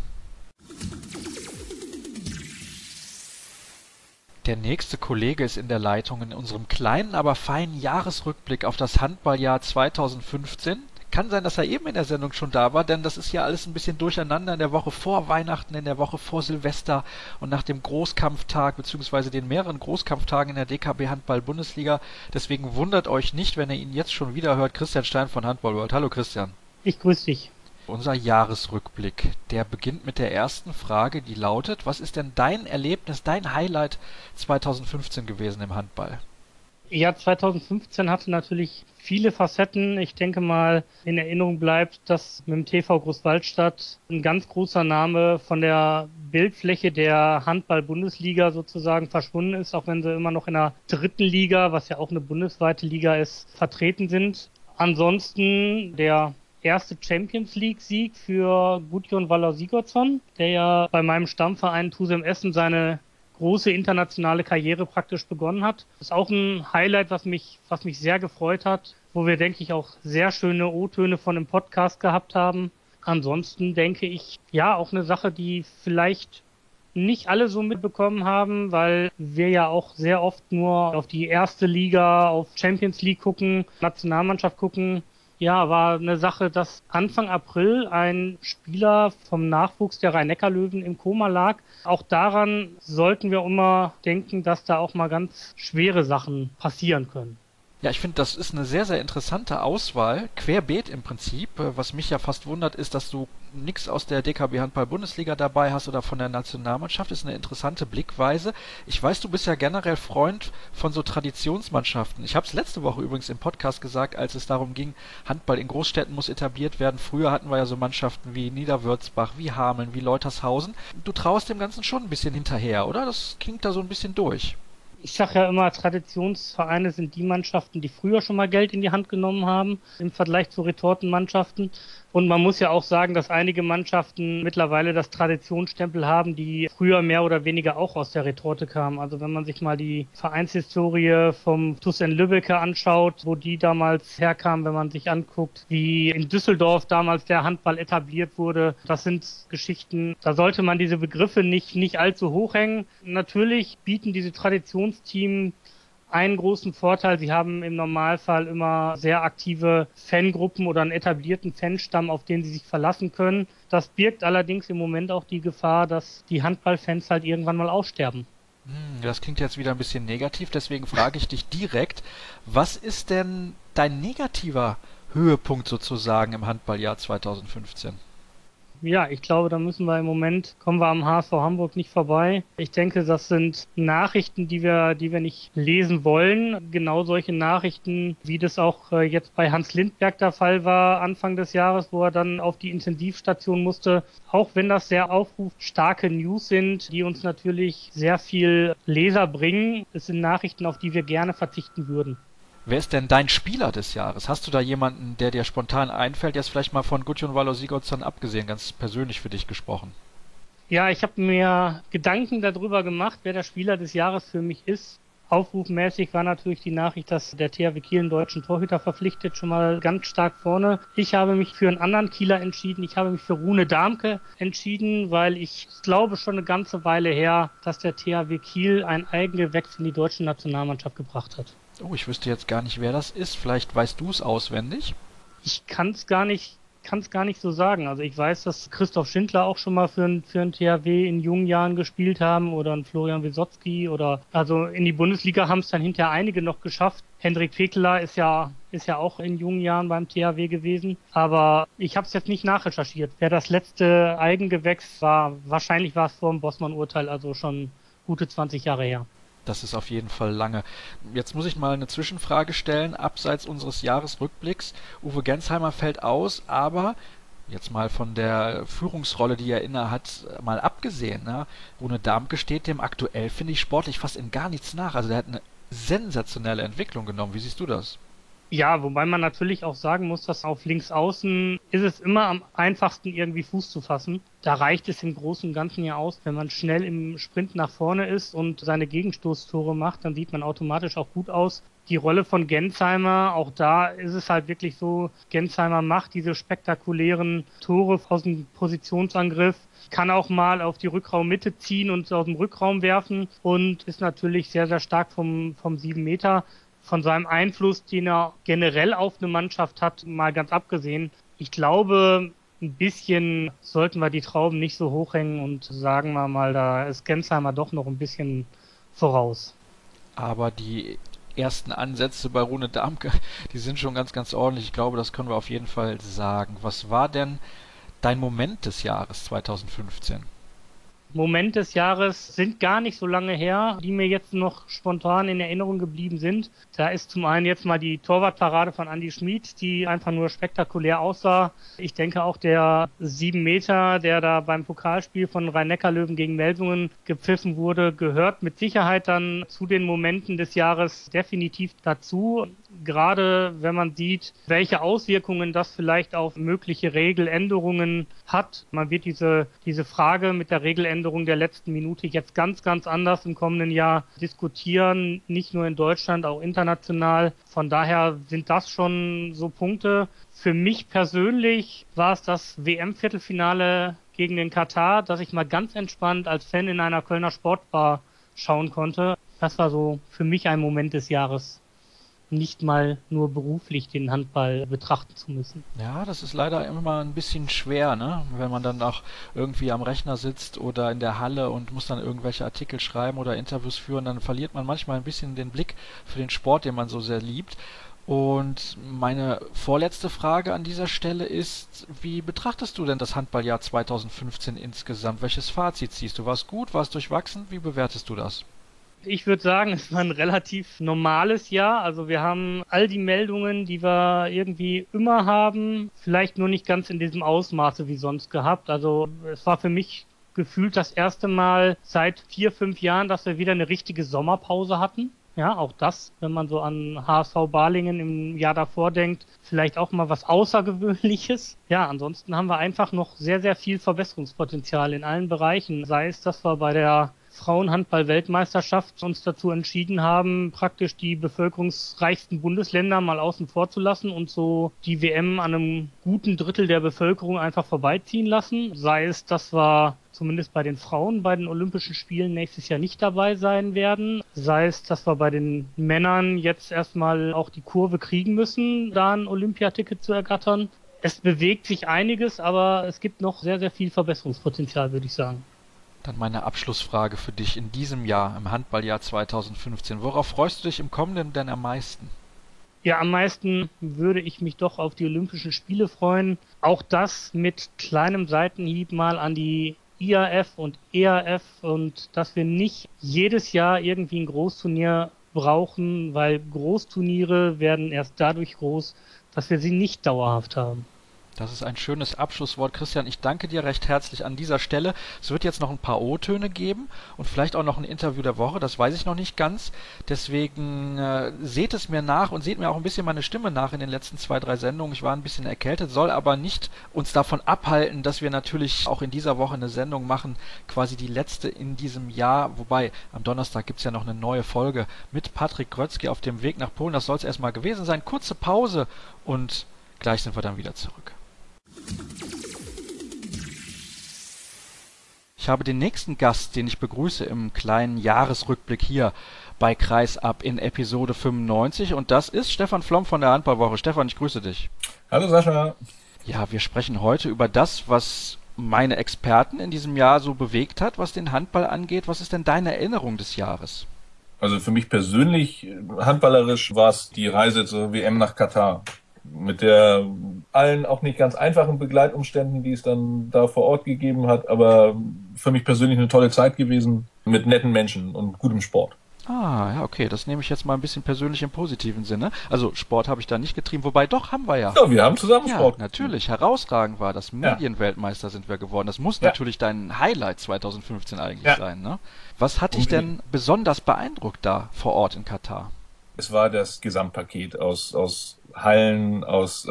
Der nächste Kollege ist in der Leitung in unserem kleinen, aber feinen Jahresrückblick auf das Handballjahr 2015. Kann sein, dass er eben in der Sendung schon da war, denn das ist ja alles ein bisschen durcheinander in der Woche vor Weihnachten, in der Woche vor Silvester und nach dem Großkampftag bzw. den mehreren Großkampftagen in der DKB Handball Bundesliga. Deswegen wundert euch nicht, wenn ihr ihn jetzt schon wieder hört. Christian Stein von Handball World. Hallo Christian. Ich grüße dich. Unser Jahresrückblick, der beginnt mit der ersten Frage, die lautet: Was ist denn dein Erlebnis, dein Highlight 2015 gewesen im Handball? Ja, 2015 hatte natürlich viele Facetten. Ich denke mal, in Erinnerung bleibt, dass mit dem TV Großwaldstadt ein ganz großer Name von der Bildfläche der Handball-Bundesliga sozusagen verschwunden ist, auch wenn sie immer noch in der 3. Liga, was ja auch eine bundesweite Liga ist, vertreten sind. Ansonsten der erste Champions League-Sieg für Gudjon Waller-Sigurdsson, der ja bei meinem Stammverein Tusem Essen seine große internationale Karriere praktisch begonnen hat. Das ist auch ein Highlight, was mich sehr gefreut hat, wo wir, denke ich, auch sehr schöne O-Töne von dem Podcast gehabt haben. Ansonsten denke ich, ja, auch eine Sache, die vielleicht nicht alle so mitbekommen haben, weil wir ja auch sehr oft nur auf die erste Liga, auf Champions League gucken, Nationalmannschaft gucken. Ja, war eine Sache, dass Anfang April ein Spieler vom Nachwuchs der Rhein-Neckar-Löwen im Koma lag. Auch daran sollten wir immer denken, dass da auch mal ganz schwere Sachen passieren können. Ja, ich finde, das ist eine sehr, sehr interessante Auswahl, querbeet im Prinzip. Was mich ja fast wundert, ist, dass du nichts aus der DKB Handball Bundesliga dabei hast oder von der Nationalmannschaft. Das ist eine interessante Blickweise. Ich weiß, du bist ja generell Freund von so Traditionsmannschaften. Ich habe es letzte Woche übrigens im Podcast gesagt, als es darum ging, Handball in Großstädten muss etabliert werden. Früher hatten wir ja so Mannschaften wie Niederwürzbach, wie Hameln, wie Leutershausen. Du traust dem Ganzen schon ein bisschen hinterher, oder? Das klingt da so ein bisschen durch. Ich sage ja immer, Traditionsvereine sind die Mannschaften, die früher schon mal Geld in die Hand genommen haben, im Vergleich zu Retortenmannschaften. Und man muss ja auch sagen, dass einige Mannschaften mittlerweile das Traditionsstempel haben, die früher mehr oder weniger auch aus der Retorte kamen. Also wenn man sich mal die Vereinshistorie vom TuS in Lübbecke anschaut, wo die damals herkamen, wenn man sich anguckt, wie in Düsseldorf damals der Handball etabliert wurde, das sind Geschichten, da sollte man diese Begriffe nicht allzu hoch hängen. Natürlich bieten diese Traditionsteams einen großen Vorteil: Sie haben im Normalfall immer sehr aktive Fangruppen oder einen etablierten Fanstamm, auf den sie sich verlassen können. Das birgt allerdings im Moment auch die Gefahr, dass die Handballfans halt irgendwann mal aussterben. Das klingt jetzt wieder ein bisschen negativ, deswegen frage ich dich direkt, was ist denn dein negativer Höhepunkt sozusagen im Handballjahr 2015? Ja, ich glaube, da kommen wir am HSV Hamburg nicht vorbei. Ich denke, das sind Nachrichten, die wir nicht lesen wollen. Genau solche Nachrichten, wie das auch jetzt bei Hans Lindberg der Fall war, Anfang des Jahres, wo er dann auf die Intensivstation musste. Auch wenn das sehr aufrufstarke News sind, die uns natürlich sehr viel Leser bringen, es sind Nachrichten, auf die wir gerne verzichten würden. Wer ist denn dein Spieler des Jahres? Hast du da jemanden, der dir spontan einfällt, jetzt vielleicht mal von Gudjon Valor-Sigurdsson abgesehen, ganz persönlich für dich gesprochen? Ja, ich habe mir Gedanken darüber gemacht, wer der Spieler des Jahres für mich ist. Aufrufmäßig war natürlich die Nachricht, dass der THW Kiel einen deutschen Torhüter verpflichtet, schon mal ganz stark vorne. Ich habe mich für einen anderen Kieler entschieden. Ich habe mich für Rune Darmke entschieden, weil ich glaube schon eine ganze Weile her, dass der THW Kiel ein Eigengewächs in die deutsche Nationalmannschaft gebracht hat. Oh, ich wüsste jetzt gar nicht, wer das ist. Vielleicht weißt du es auswendig. Ich kann es gar nicht so sagen. Also ich weiß, dass Christoph Schindler auch schon mal für einen THW in jungen Jahren gespielt haben oder ein Florian Wisotzki oder also in die Bundesliga haben es dann hinterher einige noch geschafft. Hendrik Pekeler ist ja auch in jungen Jahren beim THW gewesen, aber ich habe es jetzt nicht nachrecherchiert. Wer das letzte Eigengewächs war, wahrscheinlich war es vor dem Bossmann-Urteil, also schon gute 20 Jahre her. Das ist auf jeden Fall lange. Jetzt muss ich mal eine Zwischenfrage stellen, abseits unseres Jahresrückblicks. Uwe Gensheimer fällt aus, aber jetzt mal von der Führungsrolle, die er innehat, mal abgesehen. Ne? Rune Darmke steht dem aktuell, finde ich, sportlich fast in gar nichts nach. Also der hat eine sensationelle Entwicklung genommen. Wie siehst du das? Ja, wobei man natürlich auch sagen muss, dass auf Linksaußen ist es immer am einfachsten irgendwie Fuß zu fassen. Da reicht es im Großen und Ganzen ja aus, wenn man schnell im Sprint nach vorne ist und seine Gegenstoßtore macht, dann sieht man automatisch auch gut aus. Die Rolle von Gensheimer, auch da ist es halt wirklich so, Gensheimer macht diese spektakulären Tore aus dem Positionsangriff, kann auch mal auf die Rückraummitte ziehen und aus dem Rückraum werfen und ist natürlich sehr, sehr stark vom 7 Meter. Von seinem Einfluss, den er generell auf eine Mannschaft hat, mal ganz abgesehen. Ich glaube, ein bisschen sollten wir die Trauben nicht so hochhängen und sagen wir mal, da ist Gensheimer doch noch ein bisschen voraus. Aber die ersten Ansätze bei Rune Darmke, die sind schon ganz, ganz ordentlich. Ich glaube, das können wir auf jeden Fall sagen. Was war denn dein Moment des Jahres 2015? Moment des Jahres sind gar nicht so lange her, die mir jetzt noch spontan in Erinnerung geblieben sind. Da ist zum einen jetzt mal die Torwartparade von Andi Schmid, die einfach nur spektakulär aussah. Ich denke auch der 7 Meter, der da beim Pokalspiel von Rhein-Neckar-Löwen gegen Melsungen gepfiffen wurde, gehört mit Sicherheit dann zu den Momenten des Jahres definitiv dazu. Gerade wenn man sieht, welche Auswirkungen das vielleicht auf mögliche Regeländerungen hat. Man wird diese Frage mit der Regeländerung der letzten Minute jetzt ganz, ganz anders im kommenden Jahr diskutieren. Nicht nur in Deutschland, auch international. Von daher sind das schon so Punkte. Für mich persönlich war es das WM-Viertelfinale gegen den Katar, dass ich mal ganz entspannt als Fan in einer Kölner Sportbar schauen konnte. Das war so für mich ein Moment des Jahres. Nicht mal nur beruflich den Handball betrachten zu müssen. Ja, das ist leider immer ein bisschen schwer, ne? Wenn man dann auch irgendwie am Rechner sitzt oder in der Halle und muss dann irgendwelche Artikel schreiben oder Interviews führen, dann verliert man manchmal ein bisschen den Blick für den Sport, den man so sehr liebt. Und meine vorletzte Frage an dieser Stelle ist, wie betrachtest du denn das Handballjahr 2015 insgesamt? Welches Fazit ziehst du? War es gut? War es durchwachsen? Wie bewertest du das? Ich würde sagen, es war ein relativ normales Jahr. Also wir haben all die Meldungen, die wir irgendwie immer haben, vielleicht nur nicht ganz in diesem Ausmaße wie sonst gehabt. Also es war für mich gefühlt das erste Mal seit 4-5 Jahren, dass wir wieder eine richtige Sommerpause hatten. Ja, auch das, wenn man so an HSV Balingen im Jahr davor denkt, vielleicht auch mal was Außergewöhnliches. Ja, ansonsten haben wir einfach noch sehr, sehr viel Verbesserungspotenzial in allen Bereichen. Sei es, dass wir bei der Frauenhandball-Weltmeisterschaft uns dazu entschieden haben, praktisch die bevölkerungsreichsten Bundesländer mal außen vor zu lassen und so die WM an einem guten Drittel der Bevölkerung einfach vorbeiziehen lassen. Sei es, dass wir zumindest bei den Frauen bei den Olympischen Spielen nächstes Jahr nicht dabei sein werden. Sei es, dass wir bei den Männern jetzt erstmal auch die Kurve kriegen müssen, da ein Olympiaticket zu ergattern. Es bewegt sich einiges, aber es gibt noch sehr, sehr viel Verbesserungspotenzial, würde ich sagen. Dann meine Abschlussfrage für dich in diesem Jahr, im Handballjahr 2015. Worauf freust du dich im kommenden denn am meisten? Ja, am meisten würde ich mich doch auf die Olympischen Spiele freuen. Auch das mit kleinem Seitenhieb mal an die IAF und EAF und dass wir nicht jedes Jahr irgendwie ein Großturnier brauchen, weil Großturniere werden erst dadurch groß, dass wir sie nicht dauerhaft haben. Das ist ein schönes Abschlusswort, Christian. Ich danke dir recht herzlich an dieser Stelle. Es wird jetzt noch ein paar O-Töne geben und vielleicht auch noch ein Interview der Woche, das weiß ich noch nicht ganz. Deswegen seht es mir nach und seht mir auch ein bisschen meine Stimme nach in den letzten 2, 3 Sendungen. Ich war ein bisschen erkältet, soll aber nicht uns davon abhalten, dass wir natürlich auch in dieser Woche eine Sendung machen, quasi die letzte in diesem Jahr. Wobei, am Donnerstag gibt es ja noch eine neue Folge mit Patrick Grötzky auf dem Weg nach Polen. Das soll es erstmal gewesen sein. Kurze Pause und gleich sind wir dann wieder zurück. Ich habe den nächsten Gast, den ich begrüße im kleinen Jahresrückblick hier bei Kreisab in Episode 95 und das ist Stefan Flom von der Handballwoche. Stefan, ich grüße dich. Hallo Sascha. Ja, wir sprechen heute über das, was meine Experten in diesem Jahr so bewegt hat, was den Handball angeht. Was ist denn deine Erinnerung des Jahres? Also für mich persönlich, handballerisch, war es die Reise zur WM nach Katar. Mit der allen auch nicht ganz einfachen Begleitumständen, die es dann da vor Ort gegeben hat, aber für mich persönlich eine tolle Zeit gewesen mit netten Menschen und gutem Sport. Ah, ja, okay, das nehme ich jetzt mal ein bisschen persönlich im positiven Sinne. Also Sport habe ich da nicht getrieben, wobei doch, haben wir ja. Ja, wir haben zusammen Sport. Ja, natürlich, herausragend war das. Medienweltmeister sind wir geworden. Das muss natürlich dein Highlight 2015 eigentlich sein, ne? Was hat dich denn besonders beeindruckt da vor Ort in Katar? Es war das Gesamtpaket aus Hallen, aus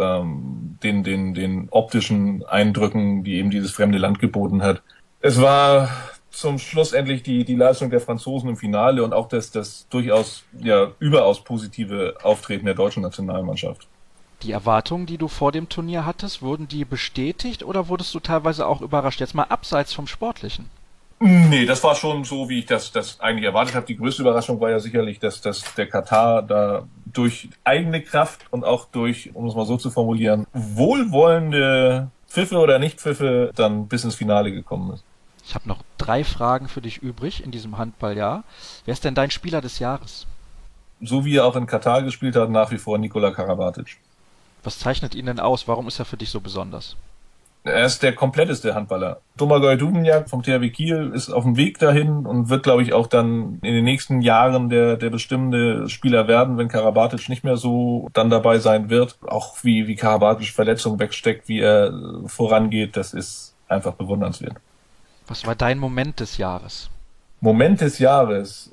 den optischen Eindrücken, die eben dieses fremde Land geboten hat. Es war zum Schluss endlich die Leistung der Franzosen im Finale und auch das durchaus überaus positive Auftreten der deutschen Nationalmannschaft. Die Erwartungen, die du vor dem Turnier hattest, wurden die bestätigt oder wurdest du teilweise auch überrascht? Jetzt mal abseits vom Sportlichen. Nee, das war schon so, wie ich das eigentlich erwartet habe. Die größte Überraschung war ja sicherlich, dass der Katar da durch eigene Kraft und auch durch, um es mal so zu formulieren, wohlwollende Pfiffe oder Nicht-Pfiffe dann bis ins Finale gekommen ist. Ich habe noch 3 Fragen für dich übrig in diesem Handballjahr. Wer ist denn dein Spieler des Jahres? So wie er auch in Katar gespielt hat, nach wie vor Nikola Karabatic. Was zeichnet ihn denn aus? Warum ist er für dich so besonders? Er ist der kompletteste Handballer. Domagoj Dubnjak vom THW Kiel ist auf dem Weg dahin und wird, glaube ich, auch dann in den nächsten Jahren der bestimmende Spieler werden, wenn Karabatic nicht mehr so dann dabei sein wird. Auch wie Karabatic Verletzungen wegsteckt, wie er vorangeht, das ist einfach bewundernswert. Was war dein Moment des Jahres? Moment des Jahres?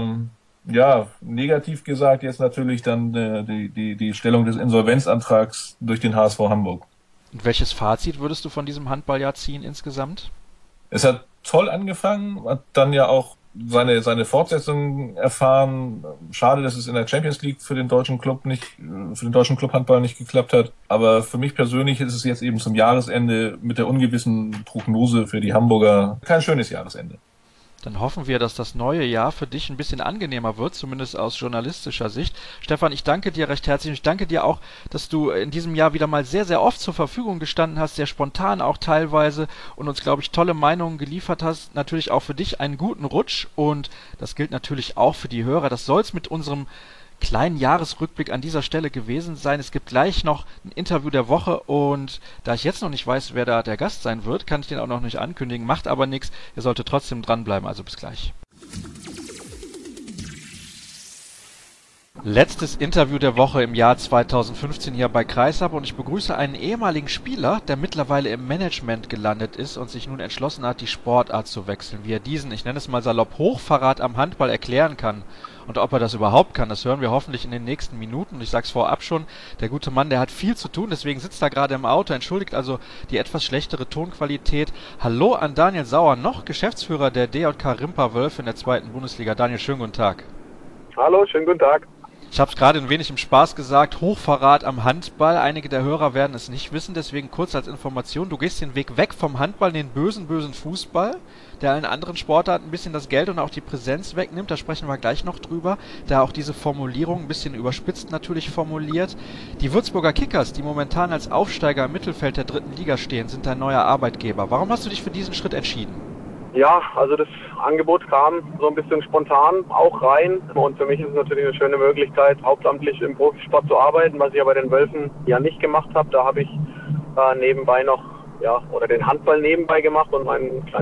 Negativ gesagt jetzt natürlich dann die Stellung des Insolvenzantrags durch den HSV Hamburg. Und welches Fazit würdest du von diesem Handballjahr ziehen insgesamt? Es hat toll angefangen, hat dann ja auch seine Fortsetzung erfahren. Schade, dass es in der Champions League für den deutschen Club Handball nicht geklappt hat. Aber für mich persönlich ist es jetzt eben zum Jahresende mit der ungewissen Prognose für die Hamburger kein schönes Jahresende. Dann hoffen wir, dass das neue Jahr für dich ein bisschen angenehmer wird, zumindest aus journalistischer Sicht. Stefan, ich danke dir recht herzlich. Ich danke dir auch, dass du in diesem Jahr wieder mal sehr, sehr oft zur Verfügung gestanden hast, sehr spontan auch teilweise und uns, glaube ich, tolle Meinungen geliefert hast. Natürlich auch für dich einen guten Rutsch und das gilt natürlich auch für die Hörer. Das soll es mit unserem kleinen Jahresrückblick an dieser Stelle gewesen sein. Es gibt gleich noch ein Interview der Woche und da ich jetzt noch nicht weiß, wer da der Gast sein wird, kann ich den auch noch nicht ankündigen. Macht aber nichts. Ihr solltet trotzdem dranbleiben. Also bis gleich. Letztes Interview der Woche im Jahr 2015 hier bei Kreisab und ich begrüße einen ehemaligen Spieler, der mittlerweile im Management gelandet ist und sich nun entschlossen hat, die Sportart zu wechseln. Wie er diesen, ich nenne es mal salopp, Hochverrat am Handball erklären kann und ob er das überhaupt kann, das hören wir hoffentlich in den nächsten Minuten. Und ich sag's vorab schon, der gute Mann, der hat viel zu tun, deswegen sitzt er gerade im Auto, entschuldigt also die etwas schlechtere Tonqualität. Hallo an Daniel Sauer, noch Geschäftsführer der DJK Rimpa Wölfe in der 2. Bundesliga. Daniel, schönen guten Tag. Hallo, schönen guten Tag. Ich habe es gerade ein wenig im Spaß gesagt, Hochverrat am Handball. Einige der Hörer werden es nicht wissen, deswegen kurz als Information. Du gehst den Weg weg vom Handball in den bösen Fußball, der allen anderen Sportarten ein bisschen das Geld und auch die Präsenz wegnimmt. Da sprechen wir gleich noch drüber, da auch diese Formulierung ein bisschen überspitzt natürlich formuliert. Die Würzburger Kickers, die momentan als Aufsteiger im Mittelfeld der 3. Liga stehen, sind dein neuer Arbeitgeber. Warum hast du dich für diesen Schritt entschieden? Ja, also das Angebot kam so ein bisschen spontan auch rein und für mich ist es natürlich eine schöne Möglichkeit, hauptamtlich im Profisport zu arbeiten, was ich ja bei den Wölfen ja nicht gemacht habe. Da habe ich nebenbei noch, den Handball nebenbei gemacht und mein kleines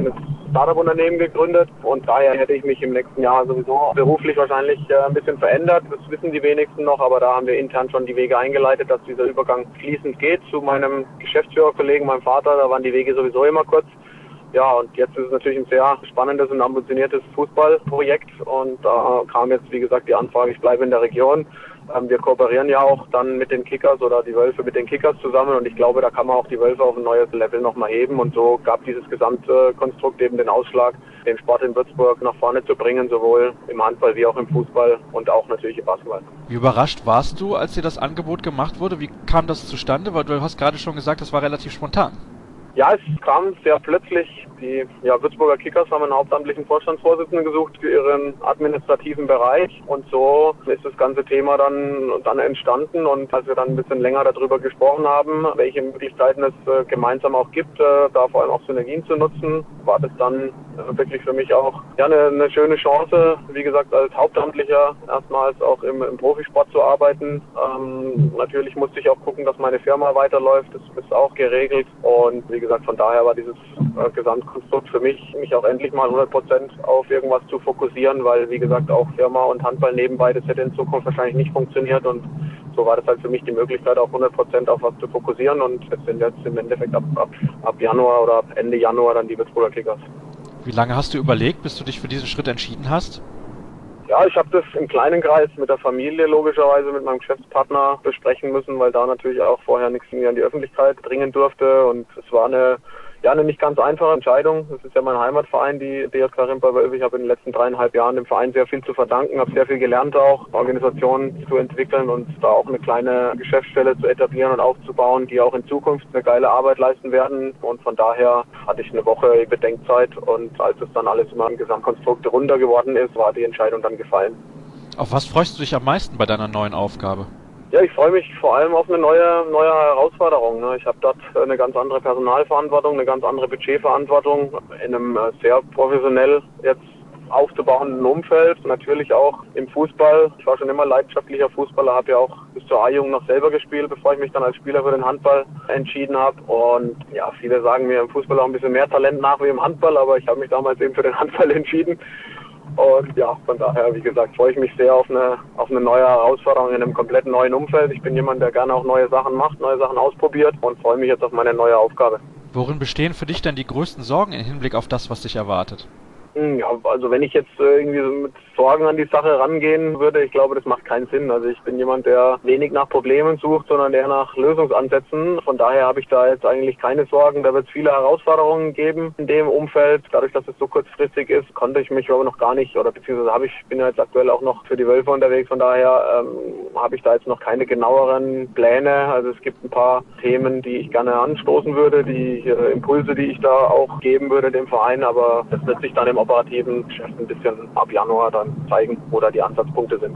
Startup-Unternehmen gegründet und daher hätte ich mich im nächsten Jahr sowieso beruflich wahrscheinlich ein bisschen verändert. Das wissen die wenigsten noch, aber da haben wir intern schon die Wege eingeleitet, dass dieser Übergang fließend geht zu meinem Geschäftsführerkollegen, meinem Vater. Da waren die Wege sowieso immer kurz. Ja, und jetzt ist es natürlich ein sehr spannendes und ambitioniertes Fußballprojekt und da kam jetzt, wie gesagt, die Anfrage, ich bleibe in der Region. Wir kooperieren ja auch dann mit den Kickers oder die Wölfe mit den Kickers zusammen und ich glaube, da kann man auch die Wölfe auf ein neues Level nochmal heben und so gab dieses Gesamtkonstrukt eben den Ausschlag, den Sport in Würzburg nach vorne zu bringen, sowohl im Handball wie auch im Fußball und auch natürlich im Basketball. Wie überrascht warst du, als dir das Angebot gemacht wurde? Wie kam das zustande? Weil du hast gerade schon gesagt, das war relativ spontan. Ja, es kam sehr plötzlich. Die Würzburger Kickers haben einen hauptamtlichen Vorstandsvorsitzenden gesucht für ihren administrativen Bereich und so ist das ganze Thema dann entstanden und als wir dann ein bisschen länger darüber gesprochen haben, welche Möglichkeiten es gemeinsam auch gibt, da vor allem auch Synergien zu nutzen, war das dann wirklich für mich auch eine schöne Chance, wie gesagt, als Hauptamtlicher erstmals auch im Profisport zu arbeiten. Natürlich musste ich auch gucken, dass meine Firma weiterläuft, das ist auch geregelt und wie gesagt, von daher war dieses Gesamtkonstrukt für mich auch endlich mal 100% auf irgendwas zu fokussieren, weil wie gesagt auch Firma und Handball nebenbei, das hätte in Zukunft wahrscheinlich nicht funktioniert und so war das halt für mich die Möglichkeit auch 100% auf was zu fokussieren und das sind jetzt im Endeffekt ab Januar oder ab Ende Januar dann die Würzburger Kickers. Wie lange hast du überlegt, bis du dich für diesen Schritt entschieden hast? Ja, ich habe das im kleinen Kreis mit der Familie logischerweise, mit meinem Geschäftspartner besprechen müssen, weil da natürlich auch vorher nichts mehr an die Öffentlichkeit dringen durfte und es war eine nicht ganz einfache Entscheidung. Das ist ja mein Heimatverein, die DJK Rimpa-Wölfe. Ich habe in den letzten 3,5 Jahren dem Verein sehr viel zu verdanken, habe sehr viel gelernt auch, Organisationen zu entwickeln und da auch eine kleine Geschäftsstelle zu etablieren und aufzubauen, die auch in Zukunft eine geile Arbeit leisten werden. Und von daher hatte ich eine Woche Bedenkzeit und als es dann alles immer im Gesamtkonstrukt runder geworden ist, war die Entscheidung dann gefallen. Auf was freust du dich am meisten bei deiner neuen Aufgabe? Ja, ich freue mich vor allem auf eine neue Herausforderung. Ich habe dort eine ganz andere Personalverantwortung, eine ganz andere Budgetverantwortung in einem sehr professionell jetzt aufzubauenden Umfeld. Natürlich auch im Fußball. Ich war schon immer leidenschaftlicher Fußballer, habe ja auch bis zur A-Jugend noch selber gespielt, bevor ich mich dann als Spieler für den Handball entschieden habe. Und ja, viele sagen mir im Fußball auch ein bisschen mehr Talent nach wie im Handball, aber ich habe mich damals eben für den Handball entschieden. Und ja, von daher, wie gesagt, freue ich mich sehr auf eine neue Herausforderung in einem komplett neuen Umfeld. Ich bin jemand, der gerne auch neue Sachen macht, neue Sachen ausprobiert und freue mich jetzt auf meine neue Aufgabe. Worin bestehen für dich denn die größten Sorgen im Hinblick auf das, was dich erwartet? Ja, also wenn ich jetzt irgendwie mit Sorgen an die Sache rangehen würde, ich glaube, das macht keinen Sinn. Also ich bin jemand, der wenig nach Problemen sucht, sondern eher nach Lösungsansätzen. Von daher habe ich da jetzt eigentlich keine Sorgen. Da wird es viele Herausforderungen geben in dem Umfeld. Dadurch, dass es so kurzfristig ist, konnte ich mich aber noch gar nicht, oder beziehungsweise bin ja jetzt aktuell auch noch für die Wölfe unterwegs. Von daher habe ich da jetzt noch keine genaueren Pläne. Also es gibt ein paar Themen, die ich gerne anstoßen würde, die Impulse, die ich da auch geben würde dem Verein. Aber das wird sich dann im operativen Geschäft ein bisschen ab Januar dann zeigen, wo da die Ansatzpunkte sind.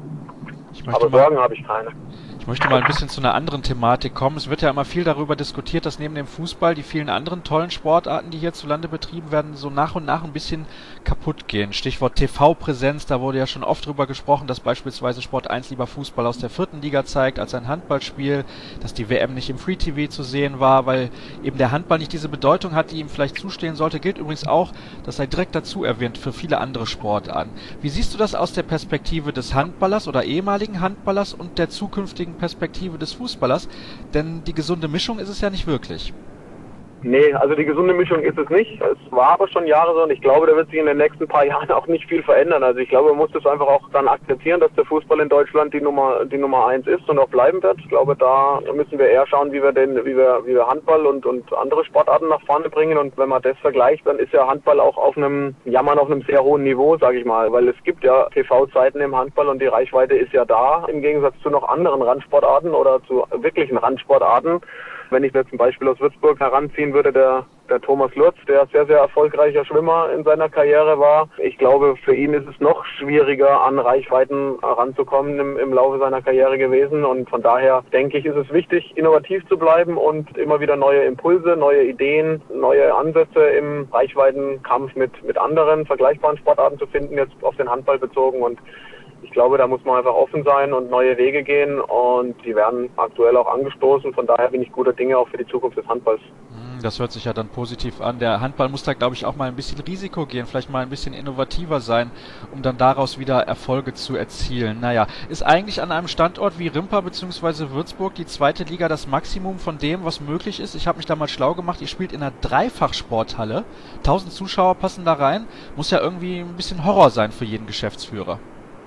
Aber Sorgen habe ich keine. Ich möchte mal ein bisschen zu einer anderen Thematik kommen. Es wird ja immer viel darüber diskutiert, dass neben dem Fußball die vielen anderen tollen Sportarten, die hierzulande betrieben werden, so nach und nach ein bisschen kaputt gehen. Stichwort TV-Präsenz, da wurde ja schon oft drüber gesprochen, dass beispielsweise Sport 1 lieber Fußball aus der 4. Liga zeigt als ein Handballspiel, dass die WM nicht im Free TV zu sehen war, weil eben der Handball nicht diese Bedeutung hat, die ihm vielleicht zustehen sollte. Gilt übrigens auch, das sei direkt dazu erwähnt, für viele andere Sportarten. Wie siehst du das aus der Perspektive des Handballers oder ehemaligen Handballers und der zukünftigen Perspektive des Fußballers? Denn die gesunde Mischung ist es ja nicht wirklich. Nee, also die gesunde Mischung ist es nicht. Es war aber schon Jahre so und ich glaube, da wird sich in den nächsten paar Jahren auch nicht viel verändern. Also ich glaube, man muss das einfach auch dann akzeptieren, dass der Fußball in Deutschland die Nummer 1 ist und auch bleiben wird. Ich glaube, da müssen wir eher schauen, wie wir Handball und andere Sportarten nach vorne bringen. Und wenn man das vergleicht, dann ist ja Handball auch auf einem sehr hohen Niveau, sage ich mal. Weil es gibt ja TV-Zeiten im Handball und die Reichweite ist ja da, im Gegensatz zu noch anderen Randsportarten oder zu wirklichen Randsportarten. Wenn ich jetzt ein Beispiel aus Würzburg heranziehen würde, der Thomas Lutz, der sehr, sehr erfolgreicher Schwimmer in seiner Karriere war. Ich glaube, für ihn ist es noch schwieriger, an Reichweiten ranzukommen im Laufe seiner Karriere gewesen. Und von daher denke ich, ist es wichtig, innovativ zu bleiben und immer wieder neue Impulse, neue Ideen, neue Ansätze im Reichweitenkampf mit anderen vergleichbaren Sportarten zu finden, jetzt auf den Handball bezogen. Und ich glaube, da muss man einfach offen sein und neue Wege gehen und die werden aktuell auch angestoßen. Von daher bin ich guter Dinge auch für die Zukunft des Handballs. Das hört sich ja dann positiv an. Der Handball muss da, glaube ich, auch mal ein bisschen Risiko gehen, vielleicht mal ein bisschen innovativer sein, um dann daraus wieder Erfolge zu erzielen. Naja, ist eigentlich an einem Standort wie Rimpa bzw. Würzburg die zweite Liga das Maximum von dem, was möglich ist? Ich habe mich da mal schlau gemacht. Ihr spielt in einer Dreifachsporthalle. 1000 Zuschauer passen da rein. Muss ja irgendwie ein bisschen Horror sein für jeden Geschäftsführer.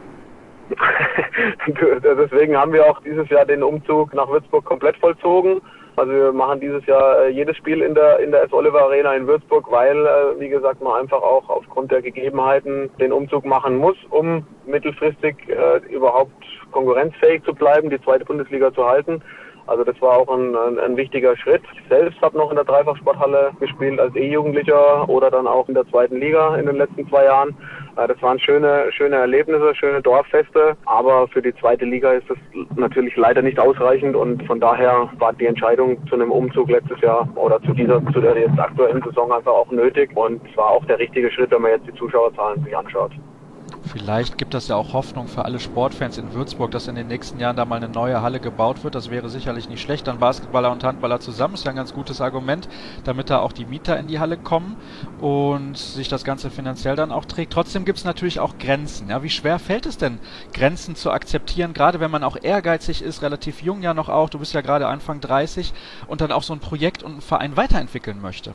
Deswegen haben wir auch dieses Jahr den Umzug nach Würzburg komplett vollzogen. Also wir machen dieses Jahr jedes Spiel in der S. Oliver Arena in Würzburg, weil, wie gesagt, man einfach auch aufgrund der Gegebenheiten den Umzug machen muss, um mittelfristig überhaupt konkurrenzfähig zu bleiben, die zweite Bundesliga zu halten. Also das war auch ein wichtiger Schritt. Ich selbst habe noch in der Dreifachsporthalle gespielt als E-Jugendlicher oder dann auch in der zweiten Liga in den letzten 2 Jahren. Das waren schöne Erlebnisse, schöne Dorffeste, aber für die zweite Liga ist das natürlich leider nicht ausreichend und von daher war die Entscheidung zu einem Umzug letztes Jahr oder zu der jetzt aktuellen Saison einfach auch nötig und es war auch der richtige Schritt, wenn man jetzt die Zuschauerzahlen sich anschaut. Vielleicht gibt das ja auch Hoffnung für alle Sportfans in Würzburg, dass in den nächsten Jahren da mal eine neue Halle gebaut wird. Das wäre sicherlich nicht schlecht. Dann Basketballer und Handballer zusammen ist ja ein ganz gutes Argument, damit da auch die Mieter in die Halle kommen und sich das Ganze finanziell dann auch trägt. Trotzdem gibt es natürlich auch Grenzen. Ja, wie schwer fällt es denn, Grenzen zu akzeptieren, gerade wenn man auch ehrgeizig ist, relativ jung ja noch auch, du bist ja gerade Anfang 30 und dann auch so ein Projekt und einen Verein weiterentwickeln möchte?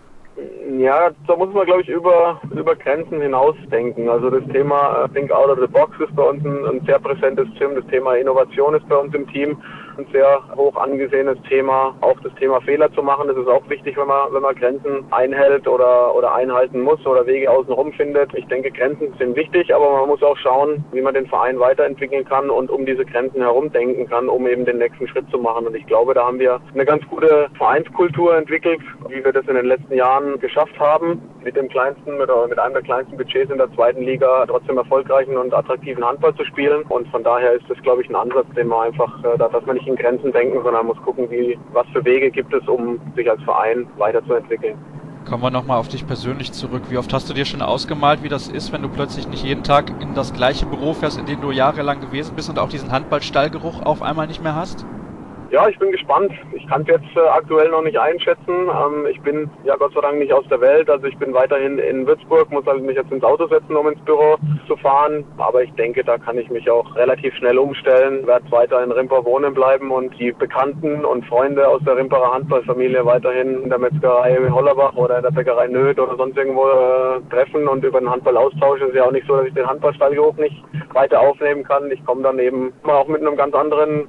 Ja, da muss man, glaube ich, über Grenzen hinaus denken. Also das Thema Think Out of the Box ist bei uns ein sehr präsentes Thema. Das Thema Innovation ist bei uns im Team ein sehr hoch angesehenes Thema. Auch das Thema Fehler zu machen, das ist auch wichtig, wenn man Grenzen einhält oder einhalten muss oder Wege außenrum findet. Ich denke, Grenzen sind wichtig, aber man muss auch schauen, wie man den Verein weiterentwickeln kann und um diese Grenzen herum denken kann, um eben den nächsten Schritt zu machen. Und ich glaube, da haben wir eine ganz gute Vereinskultur entwickelt, wie wir das in den letzten Jahren geschafft haben, mit einem der kleinsten Budgets in der zweiten Liga trotzdem erfolgreichen und attraktiven Handball zu spielen. Und von daher ist das, glaube ich, ein Ansatz, den man einfach, dass man nicht in Grenzen denken, sondern muss gucken, was für Wege gibt es, um sich als Verein weiterzuentwickeln. Kommen wir nochmal auf dich persönlich zurück. Wie oft hast du dir schon ausgemalt, wie das ist, wenn du plötzlich nicht jeden Tag in das gleiche Büro fährst, in dem du jahrelang gewesen bist und auch diesen Handballstallgeruch auf einmal nicht mehr hast? Ja, ich bin gespannt. Ich kann es jetzt aktuell noch nicht einschätzen. Ich bin ja Gott sei Dank nicht aus der Welt. Also ich bin weiterhin in Würzburg, muss also mich jetzt ins Auto setzen, um ins Büro zu fahren. Aber ich denke, da kann ich mich auch relativ schnell umstellen. Werde weiter in Rimpa wohnen bleiben und die Bekannten und Freunde aus der Rimperer Handballfamilie weiterhin in der Metzgerei Hollerbach oder in der Bäckerei Nöth oder sonst irgendwo treffen und über den Handball austauschen. Es ist ja auch nicht so, dass ich den Handballstallgeruch nicht weiter aufnehmen kann. Ich komme dann eben auch mit einem ganz anderen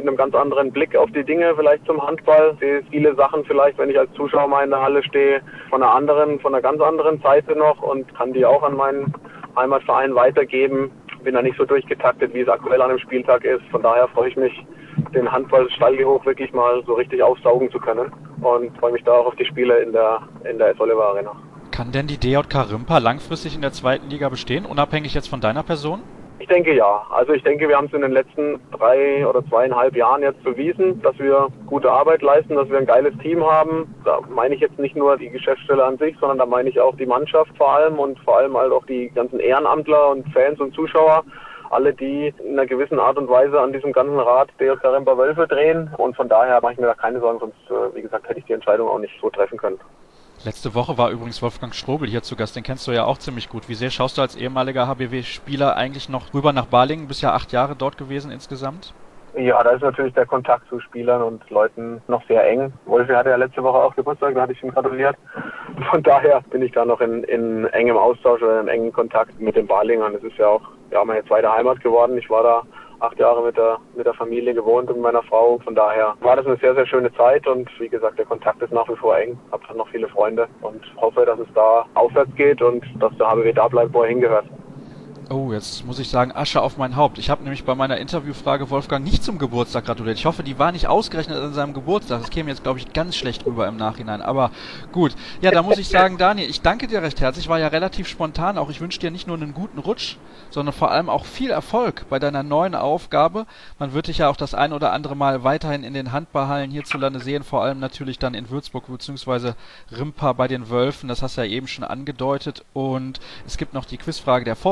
Blick auf die Dinge vielleicht zum Handball. Ich sehe viele Sachen vielleicht, wenn ich als Zuschauer mal in der Halle stehe, von einer ganz anderen Seite noch und kann die auch an meinen Heimatverein weitergeben. Bin da nicht so durchgetaktet, wie es aktuell an einem Spieltag ist. Von daher freue ich mich, den Handball-Stallgeruch wirklich mal so richtig aufsaugen zu können und freue mich da auch auf die Spiele in der S. Oliver Arena. Kann denn die DJK Rimpa langfristig in der zweiten Liga bestehen, unabhängig jetzt von deiner Person? Ich denke ja. Also ich denke, wir haben es in den letzten 3 oder 2,5 Jahren jetzt bewiesen, dass wir gute Arbeit leisten, dass wir ein geiles Team haben. Da meine ich jetzt nicht nur die Geschäftsstelle an sich, sondern da meine ich auch die Mannschaft vor allem und vor allem halt auch die ganzen Ehrenamtler und Fans und Zuschauer. Alle, die in einer gewissen Art und Weise an diesem ganzen Rad DJK Rimpa Wölfe drehen. Und von daher mache ich mir da keine Sorgen, sonst, wie gesagt, hätte ich die Entscheidung auch nicht so treffen können. Letzte Woche war übrigens Wolfgang Strobel hier zu Gast, den kennst du ja auch ziemlich gut. Wie sehr schaust du als ehemaliger HBW-Spieler eigentlich noch rüber nach Balingen? Du bist ja 8 Jahre dort gewesen insgesamt. Ja, da ist natürlich der Kontakt zu Spielern und Leuten noch sehr eng. Wolfi hatte ja letzte Woche auch Geburtstag, da hatte ich ihm gratuliert. Von daher bin ich da noch in engem Austausch oder in engem Kontakt mit den Balingern. Es ist ja auch meine zweite Heimat geworden. Ich war da 8 Jahre mit der Familie gewohnt und mit meiner Frau. Von daher war das eine sehr, sehr schöne Zeit und wie gesagt, der Kontakt ist nach wie vor eng. Ich habe noch viele Freunde und hoffe, dass es da aufwärts geht und dass der HBW da bleibt, wo er hingehört. Oh, jetzt muss ich sagen, Asche auf mein Haupt. Ich habe nämlich bei meiner Interviewfrage Wolfgang nicht zum Geburtstag gratuliert. Ich hoffe, die war nicht ausgerechnet an seinem Geburtstag. Das käme jetzt, glaube ich, ganz schlecht rüber im Nachhinein. Aber gut. Ja, da muss ich sagen, Daniel, ich danke dir recht herzlich. War ja relativ spontan. Auch ich wünsche dir nicht nur einen guten Rutsch, sondern vor allem auch viel Erfolg bei deiner neuen Aufgabe. Man wird dich ja auch das ein oder andere Mal weiterhin in den Handballhallen hierzulande sehen. Vor allem natürlich dann in Würzburg bzw. Rimpa bei den Wölfen. Das hast du ja eben schon angedeutet. Und es gibt noch die Quizfrage der Vorwoche auf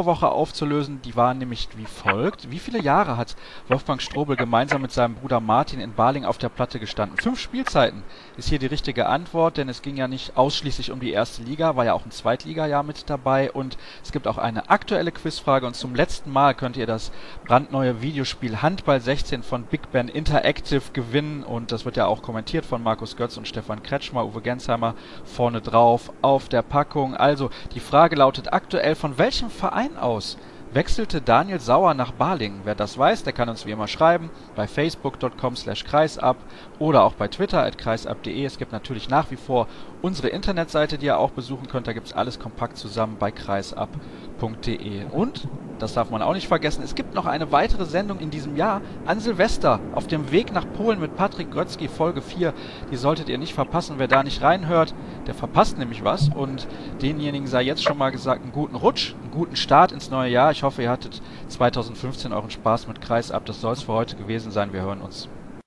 aufzulösen. Die waren nämlich wie folgt. Wie viele Jahre hat Wolfgang Strobel gemeinsam mit seinem Bruder Martin in Baling auf der Platte gestanden? 5 Spielzeiten ist hier die richtige Antwort, denn es ging ja nicht ausschließlich um die erste Liga, war ja auch ein Zweitliga-Jahr mit dabei und es gibt auch eine aktuelle Quizfrage und zum letzten Mal könnt ihr das brandneue Videospiel Handball 16 von Big Ben Interactive gewinnen und das wird ja auch kommentiert von Markus Götz und Stefan Kretschmer, Uwe Gensheimer vorne drauf auf der Packung. Also die Frage lautet aktuell, von welchem Verein aus wechselte Daniel Sauer nach Balingen? Wer das weiß, der kann uns wie immer schreiben bei facebook.com/kreisab oder auch bei Twitter @kreisab.de. Es gibt natürlich nach wie vor unsere Internetseite, die ihr auch besuchen könnt. Da gibt es alles kompakt zusammen bei kreisab.de. Und, das darf man auch nicht vergessen, es gibt noch eine weitere Sendung in diesem Jahr an Silvester auf dem Weg nach Polen mit Patrick Grötzky, Folge 4. Die solltet ihr nicht verpassen. Wer da nicht reinhört, der verpasst nämlich was. Und denjenigen sei jetzt schon mal gesagt, einen guten Rutsch, einen guten Start ins neue Jahr. Ich hoffe, ihr hattet 2015 euren Spaß mit Kreisab. Das soll es für heute gewesen sein. Wir hören uns.